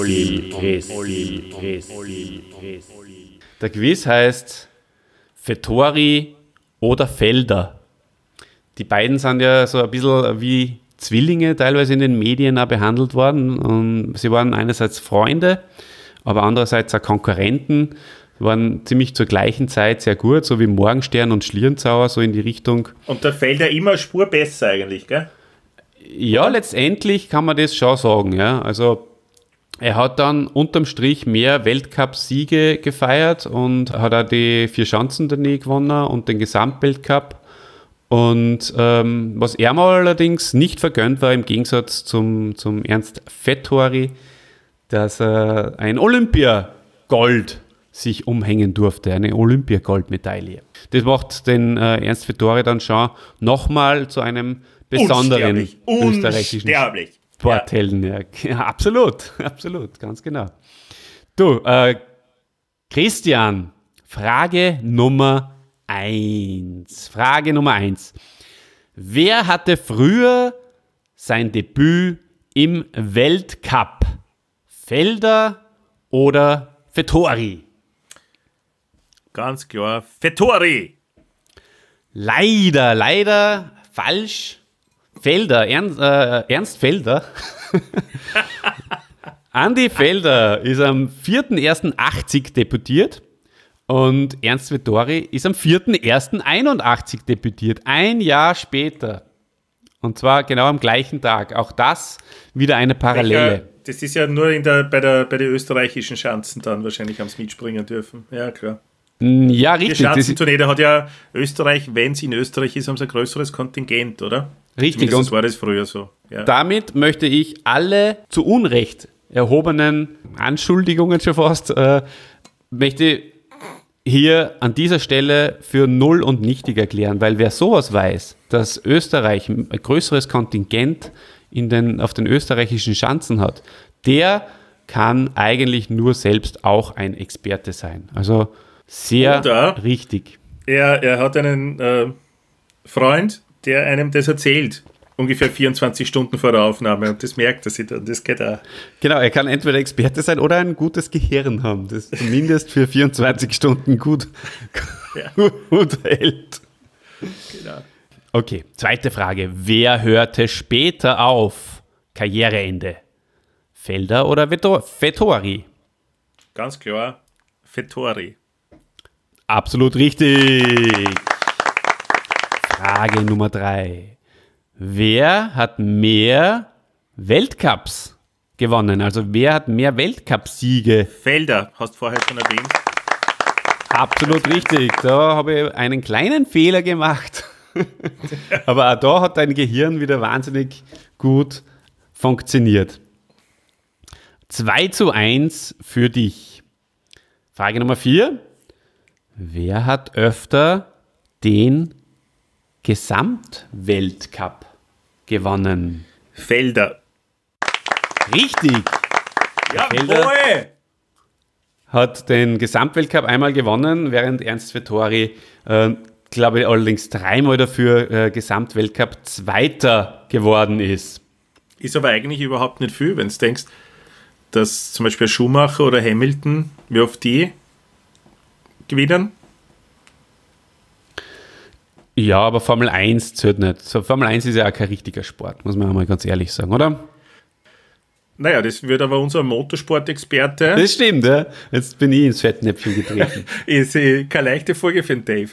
Der Quiz heißt Vettori oder Felder. Die beiden sind ja so ein bisschen wie Zwillinge teilweise in den Medien auch behandelt worden. Und sie waren einerseits Freunde, aber andererseits auch Konkurrenten. Waren ziemlich zur gleichen Zeit sehr gut, so wie Morgenstern und Schlierenzauer, so in die Richtung. Und da fällt er immer eine Spur besser eigentlich, gell? Ja, letztendlich kann man das schon sagen. Ja. Also er hat dann unterm Strich mehr Weltcup-Siege gefeiert und hat auch die 4 Schanzentournee gewonnen und den Gesamtweltcup. Und was er mal allerdings nicht vergönnt war, im Gegensatz zum Ernst Vettori, dass er ein Olympiagold sich umhängen durfte, eine Olympiagoldmedaille. Das macht den Ernst Vettori dann schon nochmal zu einem besonderen österreichischen Unsterblich. Sporthelden. Ja, absolut, ganz genau. Du, Christian, Frage Nummer 1. Wer hatte früher sein Debüt im Weltcup? Felder oder Vettori? Ganz klar, Vettori. Leider falsch. Felder, Ernst Felder. Andi Felder ist am 4.1.80 debütiert und Ernst Vettori ist am 4.1.81 debütiert. Ein Jahr später. Und zwar genau am gleichen Tag. Auch das wieder eine Parallele. Das ist ja nur bei den österreichischen Schanzen dann wahrscheinlich haben sie mitspringen dürfen. Ja, klar. Ja, Die richtig. Schanzentournee, da hat ja Österreich, wenn es in Österreich ist, haben sie ein größeres Kontingent, oder? Richtig. Zumindest war das früher so. Ja. Damit möchte ich alle zu Unrecht erhobenen Anschuldigungen schon fast, möchte hier an dieser Stelle für null und nichtig erklären, weil wer sowas weiß, dass Österreich ein größeres Kontingent auf den österreichischen Schanzen hat, der kann eigentlich nur selbst auch ein Experte sein. Also sehr Oder richtig. Er hat einen Freund, der einem das erzählt, ungefähr 24 Stunden vor der Aufnahme, und das merkt er sich dann, das geht auch. Genau, er kann entweder Experte sein oder ein gutes Gehirn haben, das zumindest für 24 Stunden gut hält. Genau. Okay, zweite Frage. Wer hörte später auf? Karriereende. Felder oder Vettori? Ganz klar, Vettori. Absolut richtig. Frage Nummer 3. Wer hat mehr Weltcups gewonnen? Also wer hat mehr Weltcupsiege? Felder, hast du vorher schon erwähnt. Absolut richtig. Da habe ich einen kleinen Fehler gemacht. Aber auch da hat dein Gehirn wieder wahnsinnig gut funktioniert. 2:1 für dich. Frage Nummer 4. Wer hat öfter den Gesamtweltcup gewonnen? Felder. Richtig. Jawohl! Hat den Gesamtweltcup einmal gewonnen, während Ernst Vettori, glaube ich, allerdings 3-mal dafür Gesamtweltcup Zweiter geworden ist. Ist aber eigentlich überhaupt nicht viel, wenn du denkst, dass zum Beispiel Schumacher oder Hamilton, wie oft die gewinnen? Ja, aber Formel 1 zählt nicht. So, Formel 1 ist ja auch kein richtiger Sport, muss man einmal ganz ehrlich sagen, oder? Naja, das wird aber unser Motorsport-Experte. Das stimmt, ja. Jetzt bin ich ins Fettnäpfchen getreten. Ist keine leichte Folge für den Dave.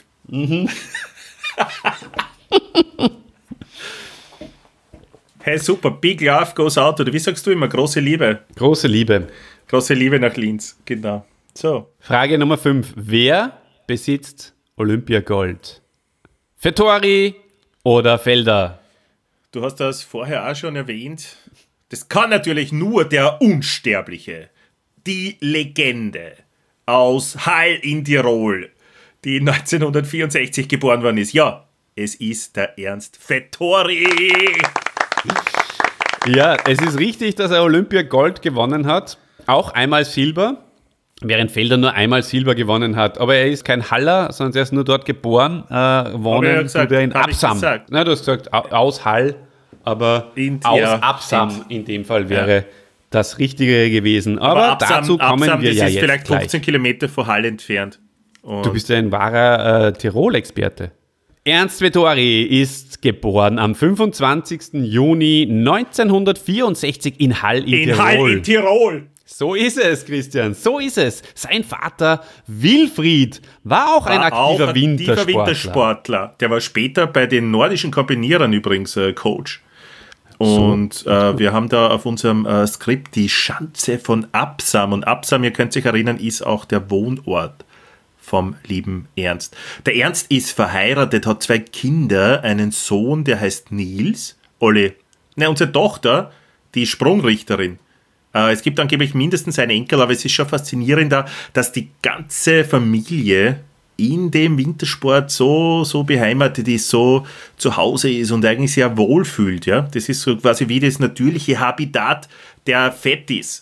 Hey, super, big love goes out. Oder wie sagst du immer? Große Liebe. Große Liebe. Große Liebe nach Linz, genau. So. Frage Nummer 5. Wer besitzt Olympiagold? Vettori oder Felder? Du hast das vorher auch schon erwähnt. Das kann natürlich nur der Unsterbliche, die Legende aus Hall in Tirol, die 1964 geboren worden ist. Ja, es ist der Ernst Vettori. Ja, es ist richtig, dass er Olympiagold gewonnen hat. Auch einmal Silber, während Felder nur einmal Silber gewonnen hat. Aber er ist kein Haller, sondern er ist nur dort geboren. Wohnen tut er in Absam. Na, du hast gesagt, aus Hall, aber aus Absam in dem Fall wäre das Richtige gewesen. Aber Absam, dazu kommen wir ja jetzt. Das ist vielleicht 15 gleich. Kilometer von Hall entfernt. Und Du bist ja ein wahrer Tirol-Experte. Ernst Vettori ist geboren am 25. Juni 1964 in Hall in Tirol. Hall in Tirol. So ist es, Christian, so ist es. Sein Vater Wilfried war auch ein aktiver Wintersportler. Der war später bei den nordischen Kombinierern übrigens Coach. Und wir haben da auf unserem Skript die Schanze von Absam. Und Absam, ihr könnt euch erinnern, ist auch der Wohnort vom lieben Ernst. Der Ernst ist verheiratet, hat 2 Kinder, einen Sohn, der heißt Nils. Unsere Tochter, die Sprungrichterin. Es gibt angeblich mindestens einen Enkel, aber es ist schon faszinierender, dass die ganze Familie in dem Wintersport so beheimatet ist, so zu Hause ist und eigentlich sehr wohlfühlt. Ja? Das ist so quasi wie das natürliche Habitat der Fettis.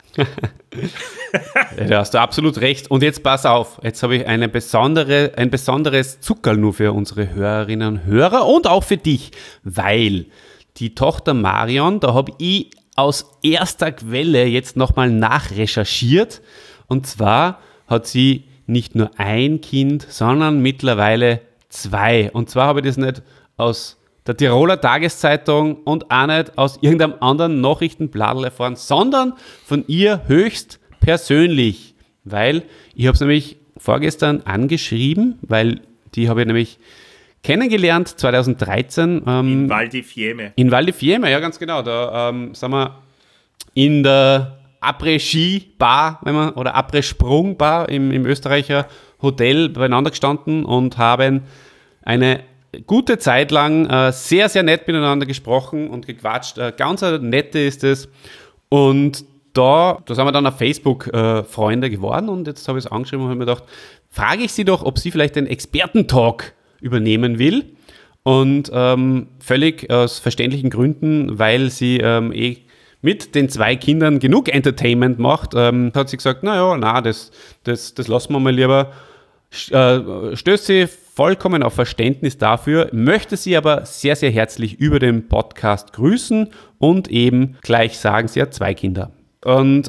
Ja, da hast du absolut recht. Und jetzt pass auf, jetzt habe ich ein besonderes Zuckerl nur für unsere Hörerinnen und Hörer und auch für dich, weil die Tochter Marion, da habe ich aus erster Quelle jetzt nochmal nachrecherchiert. Und zwar hat sie nicht nur ein Kind, sondern mittlerweile 2. Und zwar habe ich das nicht aus der Tiroler Tageszeitung und auch nicht aus irgendeinem anderen Nachrichtenblatt erfahren, sondern von ihr höchst persönlich. Weil ich habe es nämlich vorgestern angeschrieben, weil die habe ich nämlich kennengelernt 2013. In Val di Fiemme. In Val di Fiemme, ja ganz genau. Da sind wir in der Après-Ski-Bar oder Après-Sprung-Bar im Österreicher Hotel beieinander gestanden und haben eine gute Zeit lang sehr, sehr nett miteinander gesprochen und gequatscht. Ganz nette ist es. Und da sind wir dann auf Facebook Freunde geworden und jetzt habe ich es angeschrieben und habe mir gedacht, frage ich sie doch, ob sie vielleicht den Experten-Talk übernehmen will. Und völlig aus verständlichen Gründen, weil sie mit den 2 Kindern genug Entertainment macht, hat sie gesagt, das lassen wir mal lieber. Stößt sie vollkommen auf Verständnis dafür, möchte sie aber sehr, sehr herzlich über den Podcast grüßen und eben gleich sagen, sie hat 2 Kinder. Und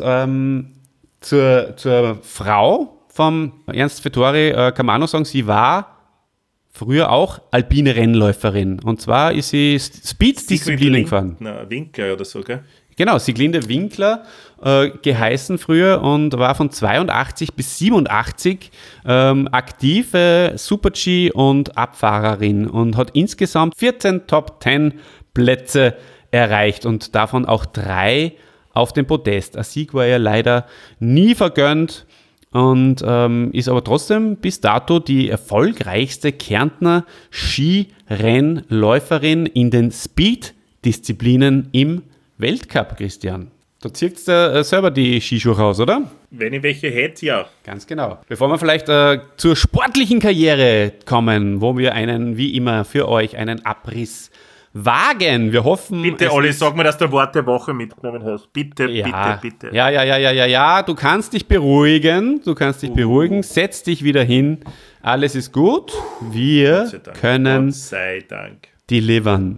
zur Frau vom Ernst Vettori kann man auch noch sagen, sie war früher auch alpine Rennläuferin. Und zwar ist sie Speed-Disziplinen gefahren. Winkler oder so, gell? Genau, Sieglinde Winkler geheißen früher und war von 82 bis 87 aktive Super-G und Abfahrerin und hat insgesamt 14 Top-10 Plätze erreicht und davon auch 3 auf dem Podest. Ein Sieg war ihr leider nie vergönnt und ist aber trotzdem bis dato die erfolgreichste Kärntner Skirennläuferin in den Speed-Disziplinen im Weltcup, Christian. Da zieht du selber die Skischuhe raus, oder? Wenn ich welche hätte, ja. Ganz genau. Bevor wir vielleicht zur sportlichen Karriere kommen, wo wir wie immer für euch einen Abriss wagen. Wir hoffen... Bitte, Olli, sag mir, dass du Wort der Woche mitgenommen hast. Bitte, bitte. Ja. Du kannst dich beruhigen. Setz dich wieder hin. Alles ist gut. Wir können Gott sei Dank delivern.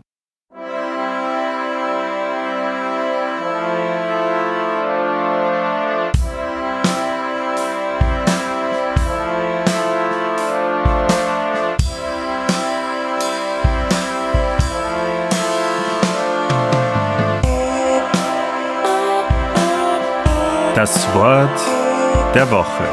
Das Wort der Woche.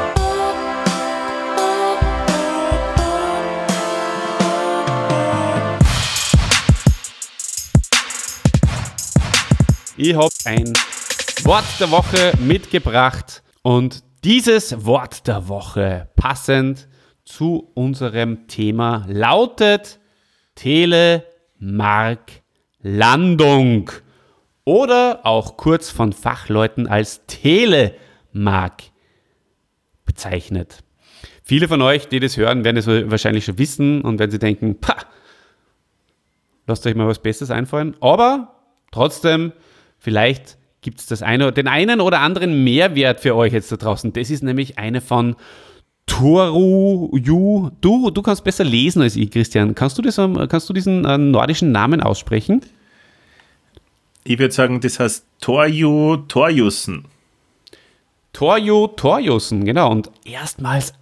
Ich habe ein Wort der Woche mitgebracht und dieses Wort der Woche, passend zu unserem Thema, lautet Telemark-Landung oder auch kurz von Fachleuten als Telemark bezeichnet. Viele von euch, die das hören, werden es wahrscheinlich schon wissen und wenn sie denken, lasst euch mal was Besseres einfallen, aber trotzdem, vielleicht gibt es den einen oder anderen Mehrwert für euch jetzt da draußen. Das ist nämlich eine von Toruju. Du kannst besser lesen als ich, Christian. Kannst du diesen nordischen Namen aussprechen? Ich würde sagen, das heißt Torju Torjussen. Torju Torjussen, genau. Und erstmals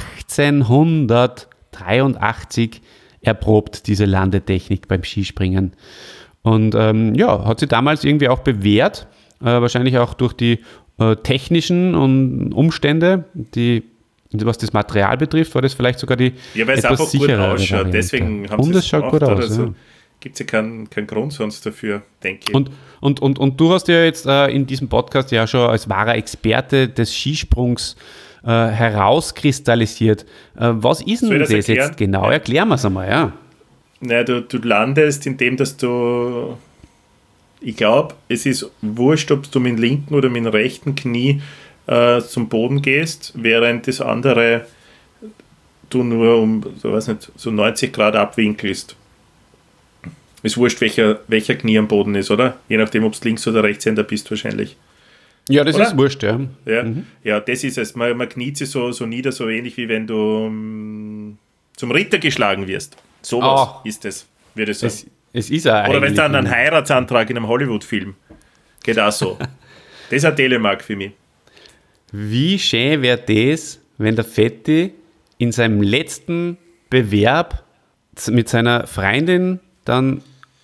1883 erprobt diese Landetechnik beim Skispringen. Und hat sie damals irgendwie auch bewährt, wahrscheinlich auch durch die technischen Umstände, was das Material betrifft, war das vielleicht sogar die weil es etwas einfach gut sichere ausschaut. Variante. Deswegen haben und sie es schaut gut aus. Also, ja. gibt es ja keinen Grund sonst dafür, denke ich. Und du hast ja jetzt in diesem Podcast ja schon als wahrer Experte des Skisprungs herauskristallisiert. Was ist denn das jetzt genau? Erklären wir es einmal, ja. Naja, du landest, indem dass du, ich glaube, es ist wurscht, ob du mit dem linken oder mit dem rechten Knie zum Boden gehst, während das andere du nur um, so 90 Grad abwinkelst. Ist wurscht, welcher Knie am Boden ist, oder? Je nachdem, ob du links- oder rechtshänder bist wahrscheinlich. Ja, das ist wurscht, ja. Ja, das ist es. Man kniet sich so nieder, so ähnlich wie wenn du zum Ritter geschlagen wirst. Sowas ist es, würde ich sagen. Es ist ja oder wenn du einen Heiratsantrag in einem Hollywood-Film. Geht auch so. Das ist ein Telemark für mich. Wie schön wäre das, wenn der Vetti in seinem letzten Bewerb mit seiner Freundin dann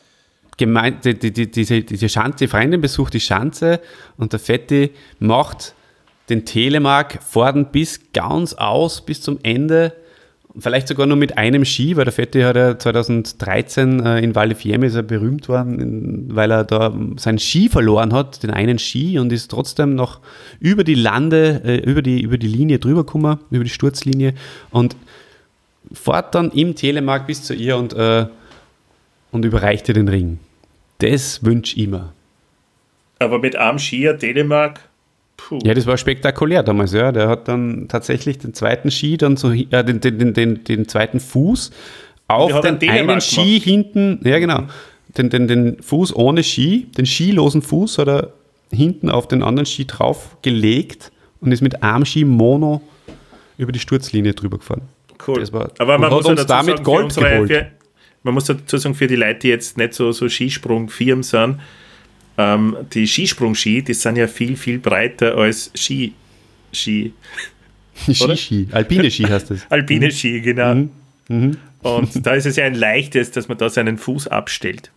diese Schanze, die Freundin besucht die Schanze und der Vetti macht den Telemark fordern bis ganz aus, bis zum Ende. Vielleicht sogar nur mit einem Ski, weil der Vetti hat ja 2013 in Val di Fiemme ist er berühmt worden, weil er da seinen Ski verloren hat, den einen Ski, und ist trotzdem noch über die über die Linie drüber gekommen, über die Sturzlinie, und fährt dann im Telemark bis zu ihr und überreicht ihr den Ring. Das wünsche ich mir. Aber mit einem Ski ein Telemark? Puh. Ja, das war spektakulär damals, ja. Der hat dann tatsächlich den zweiten Ski, dann so den zweiten Fuß auf den einen Ski hinten, ja genau, den Fuß ohne Ski, den skilosen Fuß hat er hinten auf den anderen Ski drauf gelegt und ist mit einem Ski Mono über die Sturzlinie drüber gefahren. Cool. Aber man muss uns damit Gold geholt. Man muss dazu sagen, für die Leute, die jetzt nicht so Skisprung-Firmen sind, die Skisprung-Ski, die sind ja viel, viel breiter als Ski. Ski. Alpine Ski heißt das. Alpine Ski, genau. Und da ist es ja ein leichtes, dass man da seinen Fuß abstellt.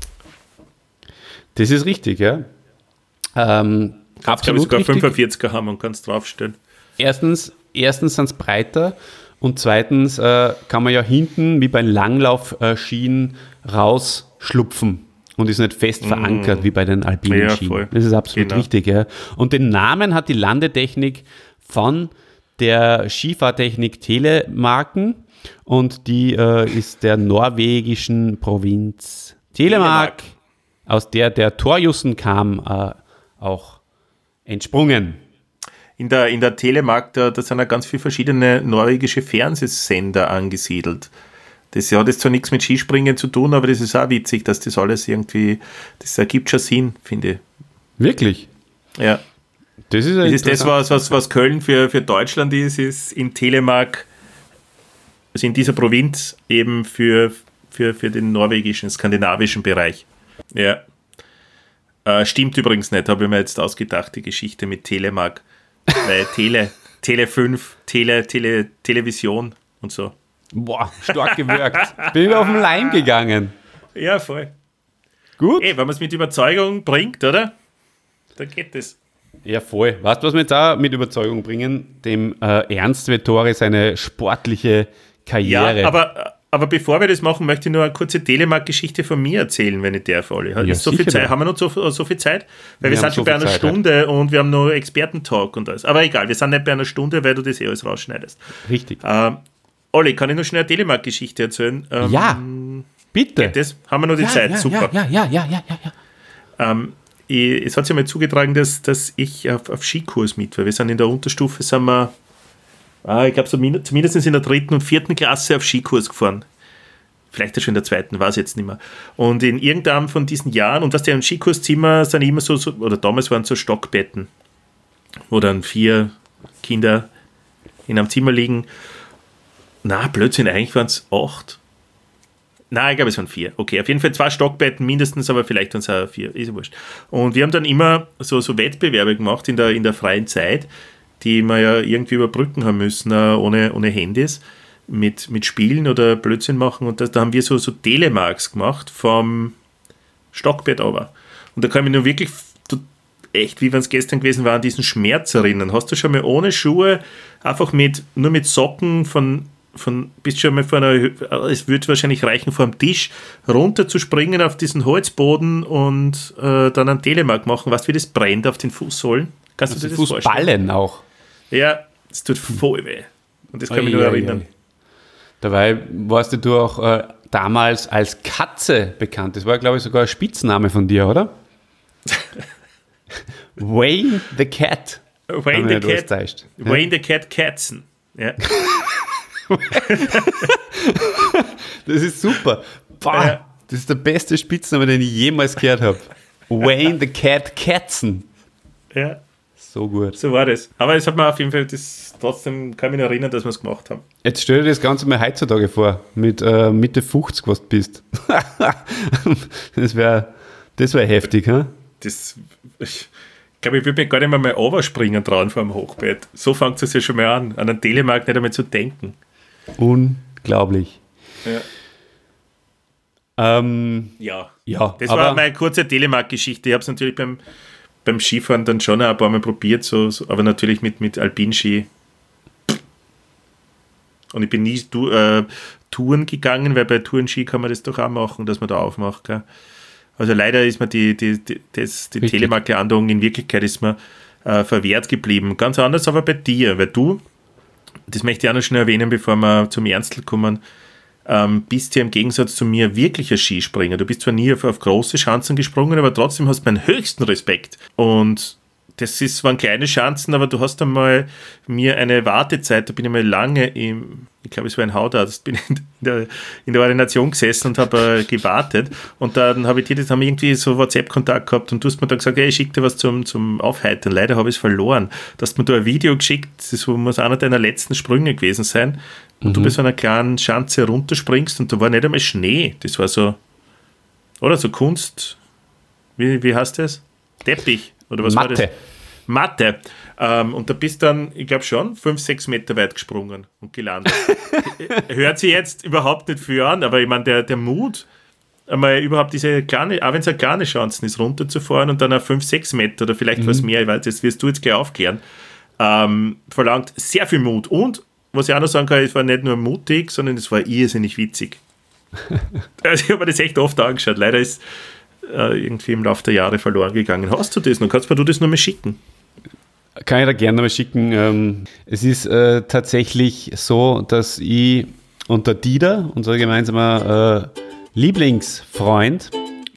Das ist richtig, ja. Absolut sogar 45er haben und kannst draufstellen. Erstens sind es breiter und zweitens kann man ja hinten wie bei Langlaufskien rausschlupfen und ist nicht fest verankert wie bei den alpinen Skien. Voll. Das ist absolut richtig. Ja. Und den Namen hat die Landetechnik von der Skifahrtechnik Telemarken und die ist der norwegischen Provinz Telemark, aus der Torjussen kam, auch entsprungen. In der Telemark, da sind ja ganz viele verschiedene norwegische Fernsehsender angesiedelt. Das hat jetzt zwar nichts mit Skispringen zu tun, aber das ist auch witzig, dass das alles irgendwie, das ergibt schon Sinn, finde ich. Wirklich? Ja. Das ist das, was Köln für Deutschland ist in Telemark, also in dieser Provinz eben für den norwegischen, skandinavischen Bereich. Ja. Stimmt übrigens nicht, habe ich mir jetzt ausgedacht, die Geschichte mit Telemark. Weil Tele 5, Television und so. Boah, stark gewirkt. Bin auf den Leim gegangen. Ja, voll. Gut. Wenn man es mit Überzeugung bringt, oder? Dann geht es. Ja, voll. Weißt du, was wir jetzt auch mit Überzeugung bringen? Dem Ernst Vettori seine sportliche Karriere. Ja, aber bevor wir das machen, möchte ich nur eine kurze Telemark-Geschichte von mir erzählen, wenn ich darf, Olli. Ja, so viel Zeit. Haben wir noch so viel Zeit? Weil wir sind schon bei einer Stunde und wir haben noch Expertentalk und alles. Aber egal, wir sind nicht bei einer Stunde, weil du das alles rausschneidest. Richtig. Olli, kann ich noch schnell eine Telemark-Geschichte erzählen? Ja, bitte. Geht das? Haben wir noch die Zeit? Super. Ja. Es hat sich mal zugetragen, dass ich auf Skikurs mit war. Wir sind in der Unterstufe, sind wir, ich glaube, zumindest in der 3. und 4. Klasse auf Skikurs gefahren. Vielleicht auch schon in der 2., weiß ich jetzt nicht mehr. Und in irgendeinem von diesen Jahren, und was der im Skikurzimmer sind immer so, oder damals waren so Stockbetten, wo dann 4 Kinder in einem Zimmer liegen. Na, Blödsinn, eigentlich waren es 8. Nein, ich glaube, es waren 4. Okay, auf jeden Fall 2 Stockbetten mindestens, aber vielleicht waren es auch 4. Ist ja wurscht. Und wir haben dann immer so Wettbewerbe gemacht in der freien Zeit, die wir ja irgendwie überbrücken haben müssen, ohne Handys, mit Spielen oder Blödsinn machen. Und da haben wir so Telemarks gemacht vom Stockbett runter. Und da kann ich mich nur wirklich echt, wie wenn es gestern gewesen war, an diesen Schmerz erinnern. Hast du schon mal ohne Schuhe, einfach nur mit Socken bist schon mal es wird wahrscheinlich reichen, vor dem Tisch runter zu springen auf diesen Holzboden und dann einen Telemark machen. Weißt du, wie das brennt auf den Fußsohlen? Kannst du dir das vorstellen? Fußballen auch. Ja, es tut voll weh. Und das kann mich nur erinnern. Dabei warst du auch damals als Katze bekannt. Das war, glaube ich, sogar ein Spitzname von dir, oder? Wayne the Cat. Wayne the Cat Katzen. Ja. Das ist super. Boah, das ist der beste Spitzname, den ich jemals gehört habe. Wayne the Cat Katzen. Ja. So gut. So war das. Aber es hat mir auf jeden Fall, trotzdem kann ich mich erinnern, dass wir es gemacht haben. Jetzt stell dir das Ganze mal heutzutage vor, mit Mitte 50, was du bist. Das wär heftig, hä? Ich glaube, ich würde mir gar nicht mehr overspringen trauen vor dem Hochbett. So fängt es ja schon mal an einen Telemark nicht einmal zu denken. Unglaublich. Ja. Ja, das war meine kurze Telemark-Geschichte. Ich habe es natürlich beim Skifahren dann schon ein paar Mal probiert, aber natürlich mit Alpinski. Und ich bin nie Touren gegangen, weil bei Tourenski kann man das doch auch machen, dass man da aufmacht. Gell? Also leider ist mir die Telemark-Andung in Wirklichkeit ist mir verwehrt geblieben. Ganz anders aber bei dir, weil du, das möchte ich auch noch schnell erwähnen, bevor wir zum Ernstl kommen, bist ja im Gegensatz zu mir wirklicher Skispringer. Du bist zwar nie auf große Schanzen gesprungen, aber trotzdem hast du meinen höchsten Respekt. Und das waren kleine Schanzen, aber du hast einmal mir eine Wartezeit, da bin ich mal lange ich glaube, es war ein Hautarzt, bin in der Ordination gesessen und habe gewartet. Und dann haben wir irgendwie so WhatsApp-Kontakt gehabt und du hast mir dann gesagt, hey, ich schicke dir was zum Aufheitern. Leider habe ich es verloren. Du hast mir da ein Video geschickt, das muss einer deiner letzten Sprünge gewesen sein. Und du bei so einer kleinen Schanze runterspringst und da war nicht einmal Schnee. Das war so, oder so Kunst, wie heißt das? Teppich, oder was war das? Matte. Und da bist dann, ich glaube schon, 5-6 Meter weit gesprungen und gelandet. Hört sich jetzt überhaupt nicht viel an, aber ich meine, der Mut, einmal überhaupt diese kleine, auch wenn es eine kleine Chance ist, runterzufahren und dann auf 5-6 Meter oder vielleicht was mehr, ich weiß, das wirst du jetzt gleich aufklären, verlangt sehr viel Mut. Und, was ich auch noch sagen kann, es war nicht nur mutig, sondern es war irrsinnig witzig. Also ich habe mir das echt oft angeschaut. Leider ist irgendwie im Laufe der Jahre verloren gegangen. Hast du das noch? Kannst du das noch mal schicken? Kann ich da gerne mal schicken. Es ist tatsächlich so, dass ich und der Dieter, unser gemeinsamer Lieblingsfreund,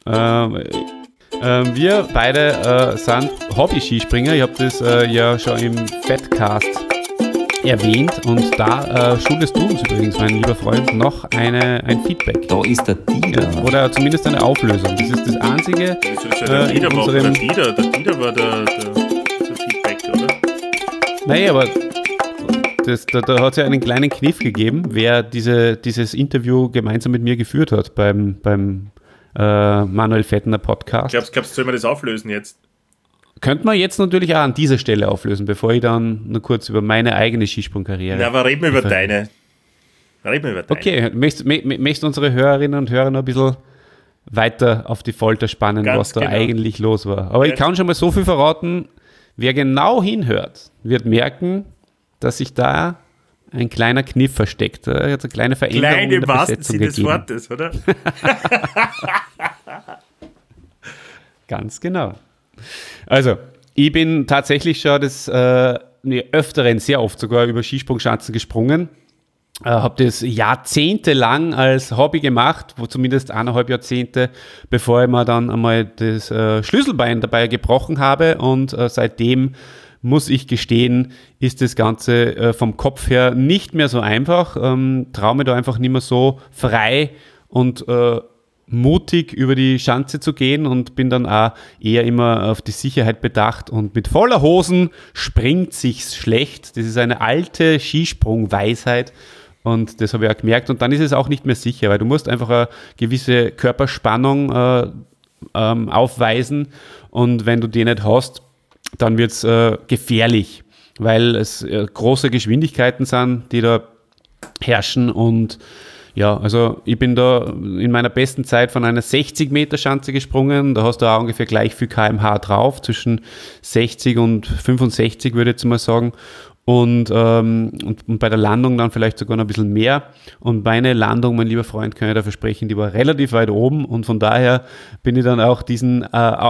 wir beide sind Hobby-Skispringer. Ich habe das ja schon im Fatcast erwähnt und da schuldest du uns übrigens, mein lieber Freund, noch ein Feedback. Da ist der Dieter. Ja, oder zumindest eine Auflösung. Das ist das Einzige. Der Dieter war der Feedback, oder? Nein, aber da hat es ja einen kleinen Kniff gegeben, wer dieses Interview gemeinsam mit mir geführt hat beim Manuel Fettner Podcast. Glaubst du, sollen wir das auflösen jetzt? Könnte man jetzt natürlich auch an dieser Stelle auflösen, bevor ich dann nur kurz über meine eigene Skisprungkarriere... Na, aber reden wir über deine. Okay, möchtest unsere Hörerinnen und Hörer noch ein bisschen weiter auf die Folter spannen, was da eigentlich los war. Aber ich kann schon mal so viel verraten, wer genau hinhört, wird merken, dass sich da ein kleiner Kniff versteckt. Da hat eine kleine Veränderung Klein in der im wahrsten Besetzung Sinne des gegeben. Wortes, oder? Ganz genau. Also, ich bin tatsächlich schon öfteren, sehr oft sogar über Skisprungschanzen gesprungen. Habe das jahrzehntelang als Hobby gemacht, wo zumindest 1,5 Jahrzehnte, bevor ich mir dann einmal das Schlüsselbein dabei gebrochen habe. Und seitdem, muss ich gestehen, ist das Ganze vom Kopf her nicht mehr so einfach. Traue mir da einfach nicht mehr so frei und mutig über die Schanze zu gehen und bin dann auch eher immer auf die Sicherheit bedacht. Und mit voller Hosen springt sich's schlecht. Das ist eine alte Skisprung-Weisheit. Und das habe ich auch gemerkt. Und dann ist es auch nicht mehr sicher, weil du musst einfach eine gewisse Körperspannung aufweisen. Und wenn du die nicht hast, dann wird es gefährlich, weil es große Geschwindigkeiten sind, die da herrschen. Und ja, also ich bin da in meiner besten Zeit von einer 60-Meter-Schanze gesprungen. Da hast du auch ungefähr gleich viel km/h drauf, zwischen 60 und 65 würde ich jetzt mal sagen. Und bei der Landung dann vielleicht sogar noch ein bisschen mehr. Und meine Landung, mein lieber Freund, kann ich da versprechen, die war relativ weit oben. Und von daher bin ich dann auch diesen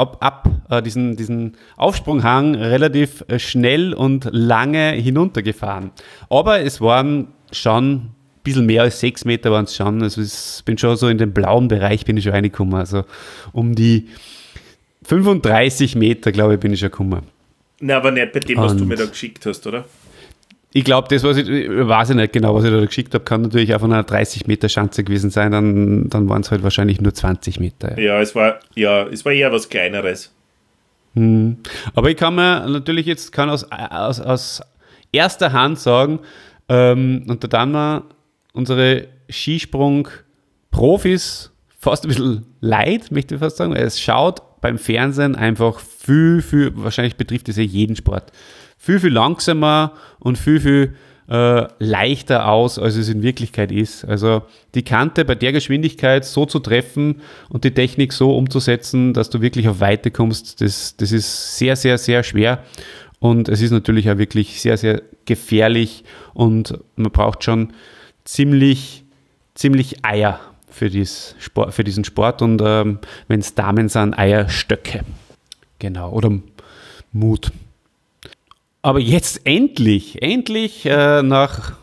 Aufsprunghang relativ schnell und lange hinuntergefahren. Aber es waren schon ein bisschen mehr als 6 Meter waren es schon. Also ich bin schon so in den blauen Bereich bin ich schon reingekommen. Also um die 35 Meter, glaube ich, bin ich schon gekommen. Na, aber nicht bei dem, was du mir da geschickt hast, oder? Ich glaube, das, weiß ich nicht genau, was ich da geschickt habe, kann natürlich auch von einer 30-Meter-Schanze gewesen sein, dann waren es halt wahrscheinlich nur 20 Meter. Ja, es war eher was Kleineres. Aber ich kann mir natürlich jetzt aus erster Hand sagen, und da dann mal unsere Skisprung-Profis fast ein bisschen leid, möchte ich fast sagen, weil es schaut beim Fernsehen einfach viel, wahrscheinlich betrifft es ja jeden Sport, viel langsamer und viel leichter aus, als es in Wirklichkeit ist. Also die Kante bei der Geschwindigkeit so zu treffen und die Technik so umzusetzen, dass du wirklich auf Weite kommst, das ist sehr, sehr, sehr schwer. Und es ist natürlich auch wirklich sehr, sehr gefährlich und man braucht schon ziemlich Eier für diesen Sport und wenn es Damen sind, Eierstöcke. Genau, oder Mut. Aber jetzt endlich nach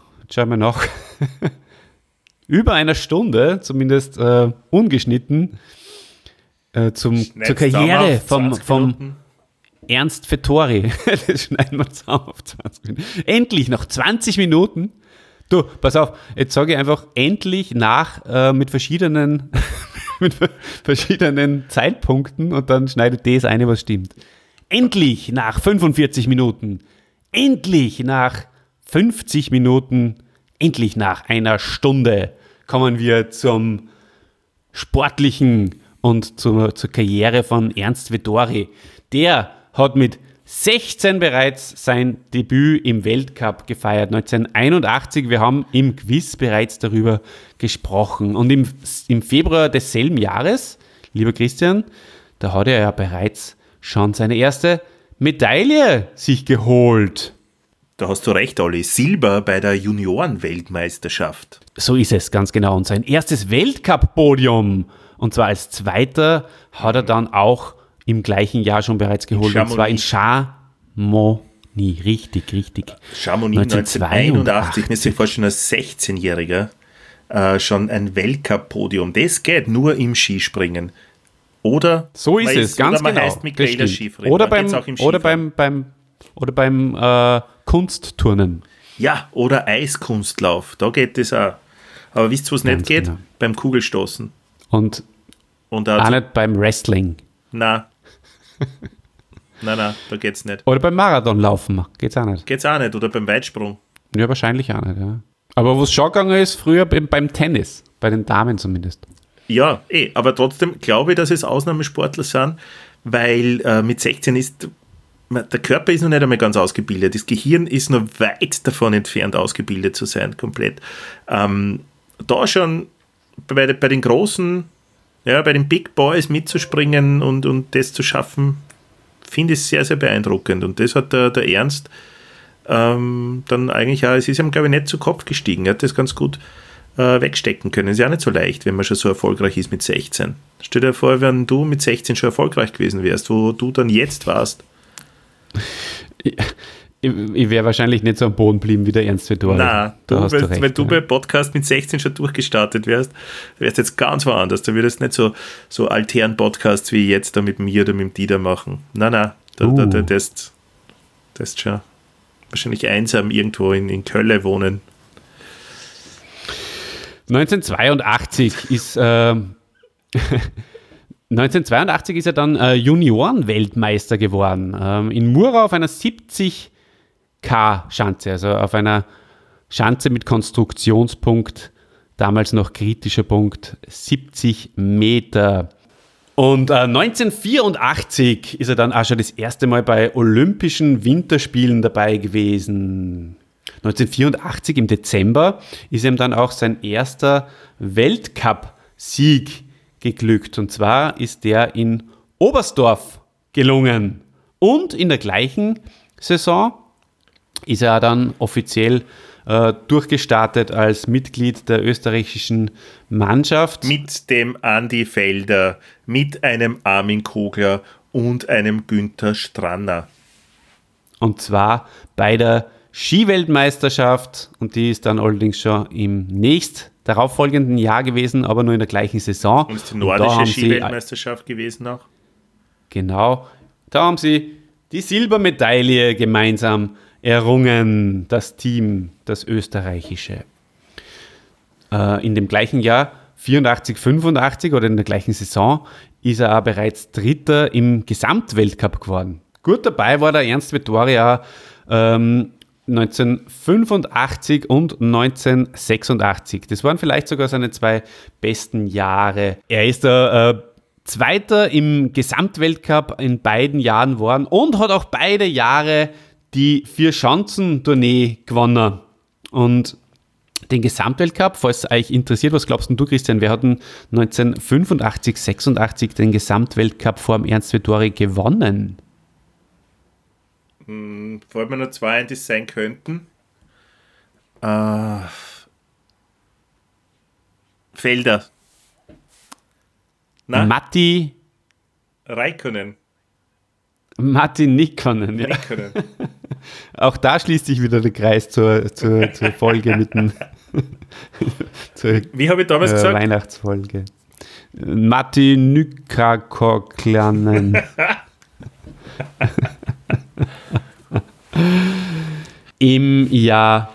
über einer Stunde, zumindest ungeschnitten, zur Karriere vom Ernst Vettori. Das schneiden wir zusammen auf 20 Minuten. Endlich, nach 20 Minuten. Du, pass auf, jetzt sage ich einfach endlich mit verschiedenen Zeitpunkten und dann schneidet das eine, was stimmt. Endlich nach 45 Minuten, endlich nach 50 Minuten, endlich nach einer Stunde kommen wir zum sportlichen und zur Karriere von Ernst Vettori. Der hat mit 16 bereits sein Debüt im Weltcup gefeiert, 1981. Wir haben im Quiz bereits darüber gesprochen. Und im Februar desselben Jahres, lieber Christian, da hat er ja bereits schon seine erste Medaille sich geholt. Da hast du recht, Olli. Silber bei der Junioren-Weltmeisterschaft. So ist es, ganz genau. Und sein erstes Weltcup-Podium, und zwar als Zweiter, hat er dann auch im gleichen Jahr schon bereits geholt. Und zwar in Chamonix. Richtig. Chamonix 1981. Mir sich vorstellen, als 16-Jähriger schon ein Weltcup-Podium. Das geht nur im Skispringen. Oder so ist es, ganz genau. Heißt Michaela Skifreund. Oder beim Kunstturnen. Ja, oder Eiskunstlauf. Da geht das auch. Aber wisst ihr, was nicht geht? Genau. Beim Kugelstoßen. Und auch nicht beim Wrestling. Nein, da geht's nicht. Oder beim Marathonlaufen geht's auch nicht. Geht's auch nicht. Oder beim Weitsprung. Ja, wahrscheinlich auch nicht, ja. Aber wo es schon gegangen ist, früher beim Tennis. Bei den Damen zumindest. Ja, aber trotzdem glaube ich, dass es Ausnahmesportler sind, weil mit 16 ist der Körper ist noch nicht einmal ganz ausgebildet. Das Gehirn ist noch weit davon entfernt, ausgebildet zu sein, komplett. Da schon bei den Großen, ja, bei den Big Boys mitzuspringen und das zu schaffen, finde ich sehr, sehr beeindruckend. Und das hat der Ernst dann eigentlich auch, es ist ihm, glaube ich, nicht zu Kopf gestiegen. Er hat das ganz gut wegstecken können. Ist ja auch nicht so leicht, wenn man schon so erfolgreich ist mit 16. Stell dir vor, wenn du mit 16 schon erfolgreich gewesen wärst, wo du dann jetzt warst. Ich wäre wahrscheinlich nicht so am Boden geblieben wie der Ernst Vettori. Nein, wenn du bei Podcast mit 16 schon durchgestartet wärst jetzt ganz woanders. Da würdest du nicht so alternen Podcasts wie jetzt da mit mir oder mit dem Dieter machen. Nein, das ist schon wahrscheinlich einsam irgendwo in Köln wohnen. 1982 ist er dann Junioren-Weltmeister geworden. In Mura auf einer 70K-Schanze, also auf einer Schanze mit Konstruktionspunkt, damals noch kritischer Punkt, 70 Meter. Und 1984 ist er dann auch schon das erste Mal bei Olympischen Winterspielen dabei gewesen. 1984 im Dezember ist ihm dann auch sein erster Weltcup-Sieg geglückt. Und zwar ist der in Oberstdorf gelungen. Und in der gleichen Saison ist er dann offiziell durchgestartet als Mitglied der österreichischen Mannschaft. Mit dem Andi Felder, mit einem Armin Kogler und einem Günther Stranner. Und zwar bei der Skiweltmeisterschaft. Und die ist dann allerdings schon im darauffolgenden Jahr gewesen, aber nur in der gleichen Saison. Und ist die nordische Skiweltmeisterschaft gewesen auch? Genau. Da haben sie die Silbermedaille gemeinsam errungen, das Team, das österreichische. In dem gleichen Jahr, 84, 85 oder in der gleichen Saison, ist er auch bereits Dritter im Gesamtweltcup geworden. Gut dabei war der Ernst Vettori auch 1985 und 1986. Das waren vielleicht sogar seine zwei besten Jahre. Er ist der Zweiter im Gesamtweltcup in beiden Jahren geworden und hat auch beide Jahre die 4-Schanzen-Tournee gewonnen. Und den Gesamtweltcup, falls es euch interessiert, was glaubst du, Christian, wer hat 1985, 86 den Gesamtweltcup vor dem Ernst Vettori gewonnen? Fällt mir noch zwei ein, die es sein könnten. Felder. Na? Matti Räikkönen. Matti Nikkonen, ja. Auch da schließt sich wieder der Kreis zur Folge mit dem Wie habe ich damals gesagt? Weihnachtsfolge. Matti Nykkakoklanen. Im Jahr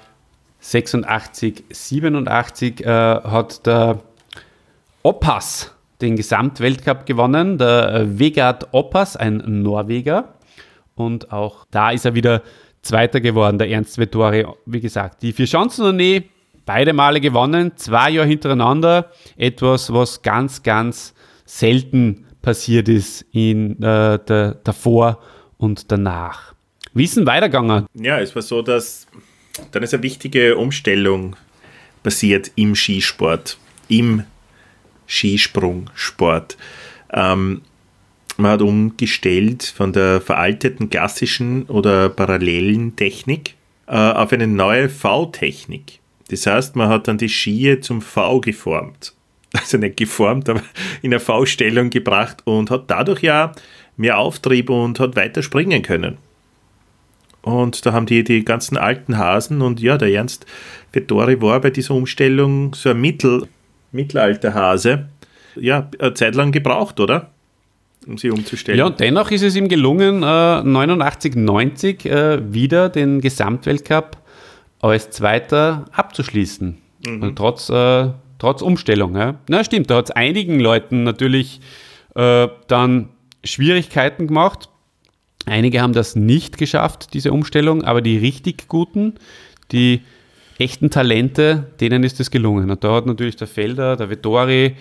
86, 87 hat der Oppas den Gesamtweltcup gewonnen, der Vegard Oppas, ein Norweger. Und auch da ist er wieder Zweiter geworden, der Ernst Vettori. Wie gesagt, die 4-Schanzen-Tournee, beide Male gewonnen, 2 Jahre hintereinander. Etwas, was ganz, ganz selten passiert ist in davor und danach. Wie ist denn weitergegangen? Ja, es war so, dass dann ist eine wichtige Umstellung passiert im Skisport, im Skisprungsport. Man hat umgestellt von der veralteten klassischen oder parallelen Technik auf eine neue V-Technik. Das heißt, man hat dann die Skier zum V geformt. Also nicht geformt, aber in eine V-Stellung gebracht und hat dadurch ja mehr Auftrieb und hat weiter springen können. Und da haben die ganzen alten Hasen und ja, der Ernst Vettori war bei dieser Umstellung so ein Mittelalterhase. Ja, eine Zeit lang gebraucht, oder? Um sie umzustellen. Ja, und dennoch ist es ihm gelungen, 89, 90 wieder den Gesamtweltcup als Zweiter abzuschließen. Mhm. Also trotz Umstellung. Ja. Na stimmt, da hat es einigen Leuten natürlich dann Schwierigkeiten gemacht. Einige haben das nicht geschafft, diese Umstellung, aber die richtig Guten, die echten Talente, denen ist es gelungen. Und da hat natürlich der Felder, der Vettori,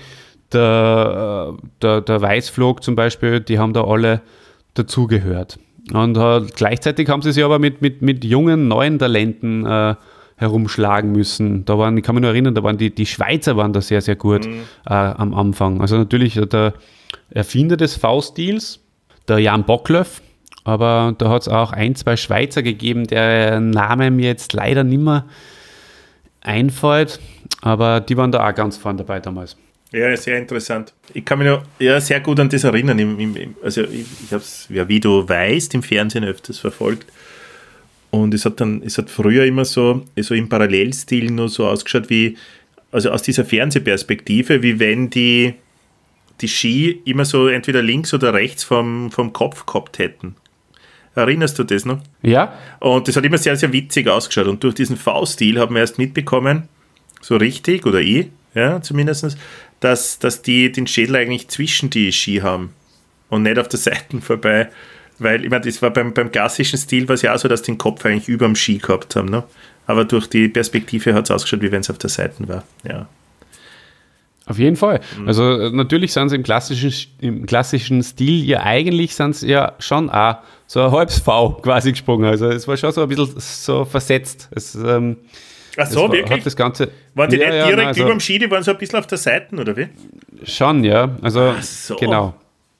der Weißflog zum Beispiel, die haben da alle dazugehört. Und gleichzeitig haben sie sich aber mit jungen, neuen Talenten herumschlagen müssen. Da waren, ich kann mich nur erinnern, da waren die Schweizer waren da sehr, sehr gut am Anfang. Also natürlich der Erfinder des V-Stils, der Jan Bocklöff, aber da hat es auch ein, zwei Schweizer gegeben, der Name mir jetzt leider nicht mehr einfällt, aber die waren da auch ganz vorne dabei damals. Ja, sehr interessant. Ich kann mich noch sehr gut an das erinnern. Also ich habe es, wie du weißt, im Fernsehen öfters verfolgt. Und es hat früher immer so im Parallelstil nur so ausgeschaut wie, also aus dieser Fernsehperspektive, wie wenn die Ski immer so entweder links oder rechts vom Kopf gehabt hätten. Erinnerst du das noch? Ja. Und das hat immer sehr, sehr witzig ausgeschaut. Und durch diesen V-Stil haben wir erst mitbekommen, so richtig, oder ich, ja, zumindest, dass die den Schädel eigentlich zwischen die Ski haben und nicht auf der Seite vorbei. Weil, ich meine, das war beim klassischen Stil war es ja auch so, dass die den Kopf eigentlich über dem Ski gehabt haben. Ne? Aber durch die Perspektive hat es ausgeschaut, wie wenn es auf der Seite war. Ja. Auf jeden Fall. Also natürlich sind sie im klassischen Stil ja eigentlich sind sie ja schon auch so ein halbes V quasi gesprungen. Also es war schon so ein bisschen so versetzt. Ach so, wirklich? Hat das Ganze, waren die nicht direkt also, über dem Ski, die waren so ein bisschen auf der Seite, oder wie? Schon, ja. Also so. Genau.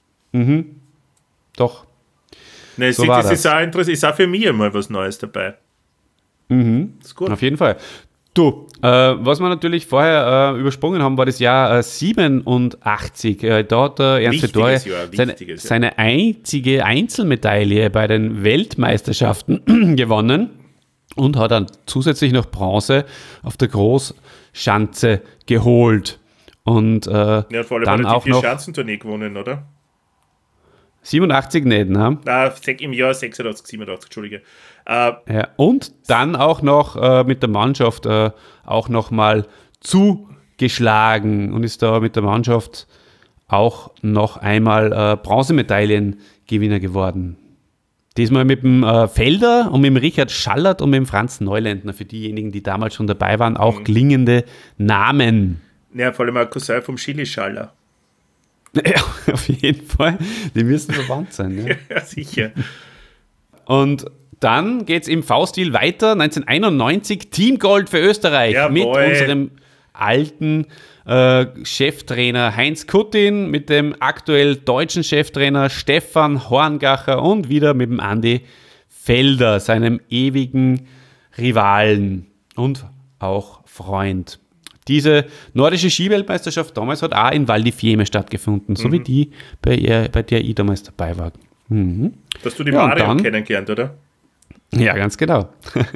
Doch. Nein, So war das. Ist auch interessant, ist auch für mich einmal was Neues dabei. Ist gut. Auf jeden Fall. Du, was wir natürlich vorher übersprungen haben, war das Jahr 87. Da hat der Ernst Vettori seine einzige Einzelmedaille bei den Weltmeisterschaften gewonnen und hat dann zusätzlich noch Bronze auf der Großschanze geholt. Und Ja, vor allem dann hat er auch die noch 4-Schanzentournee gewonnen, oder? 87 nicht, ne? Im Jahr 86, 87, Entschuldige. Ja, und dann auch noch mit der Mannschaft auch noch mal zugeschlagen und ist da mit der Mannschaft auch noch einmal Bronzemedaillengewinner geworden. Diesmal mit dem Felder und mit dem Richard Schallert und mit dem Franz Neuländner, für diejenigen, die damals schon dabei waren, auch klingende Namen. Ja, vor allem auch Cousin vom Chili-Schaller. Ja, auf jeden Fall. Die müssen verwandt sein. Ne? Ja, sicher. Und dann geht es im V-Stil weiter, 1991, Team Gold für Österreich. Jawohl. Mit unserem alten Cheftrainer Heinz Kuttin, mit dem aktuell deutschen Cheftrainer Stefan Horngacher und wieder mit dem Andi Felder, seinem ewigen Rivalen und auch Freund. Diese nordische Skiweltmeisterschaft damals hat auch in Val di Fiemme stattgefunden, so wie die, bei der ich damals dabei war. Hast du die Ja, und Mario dann- kennengelernt, oder? Ja, ganz genau.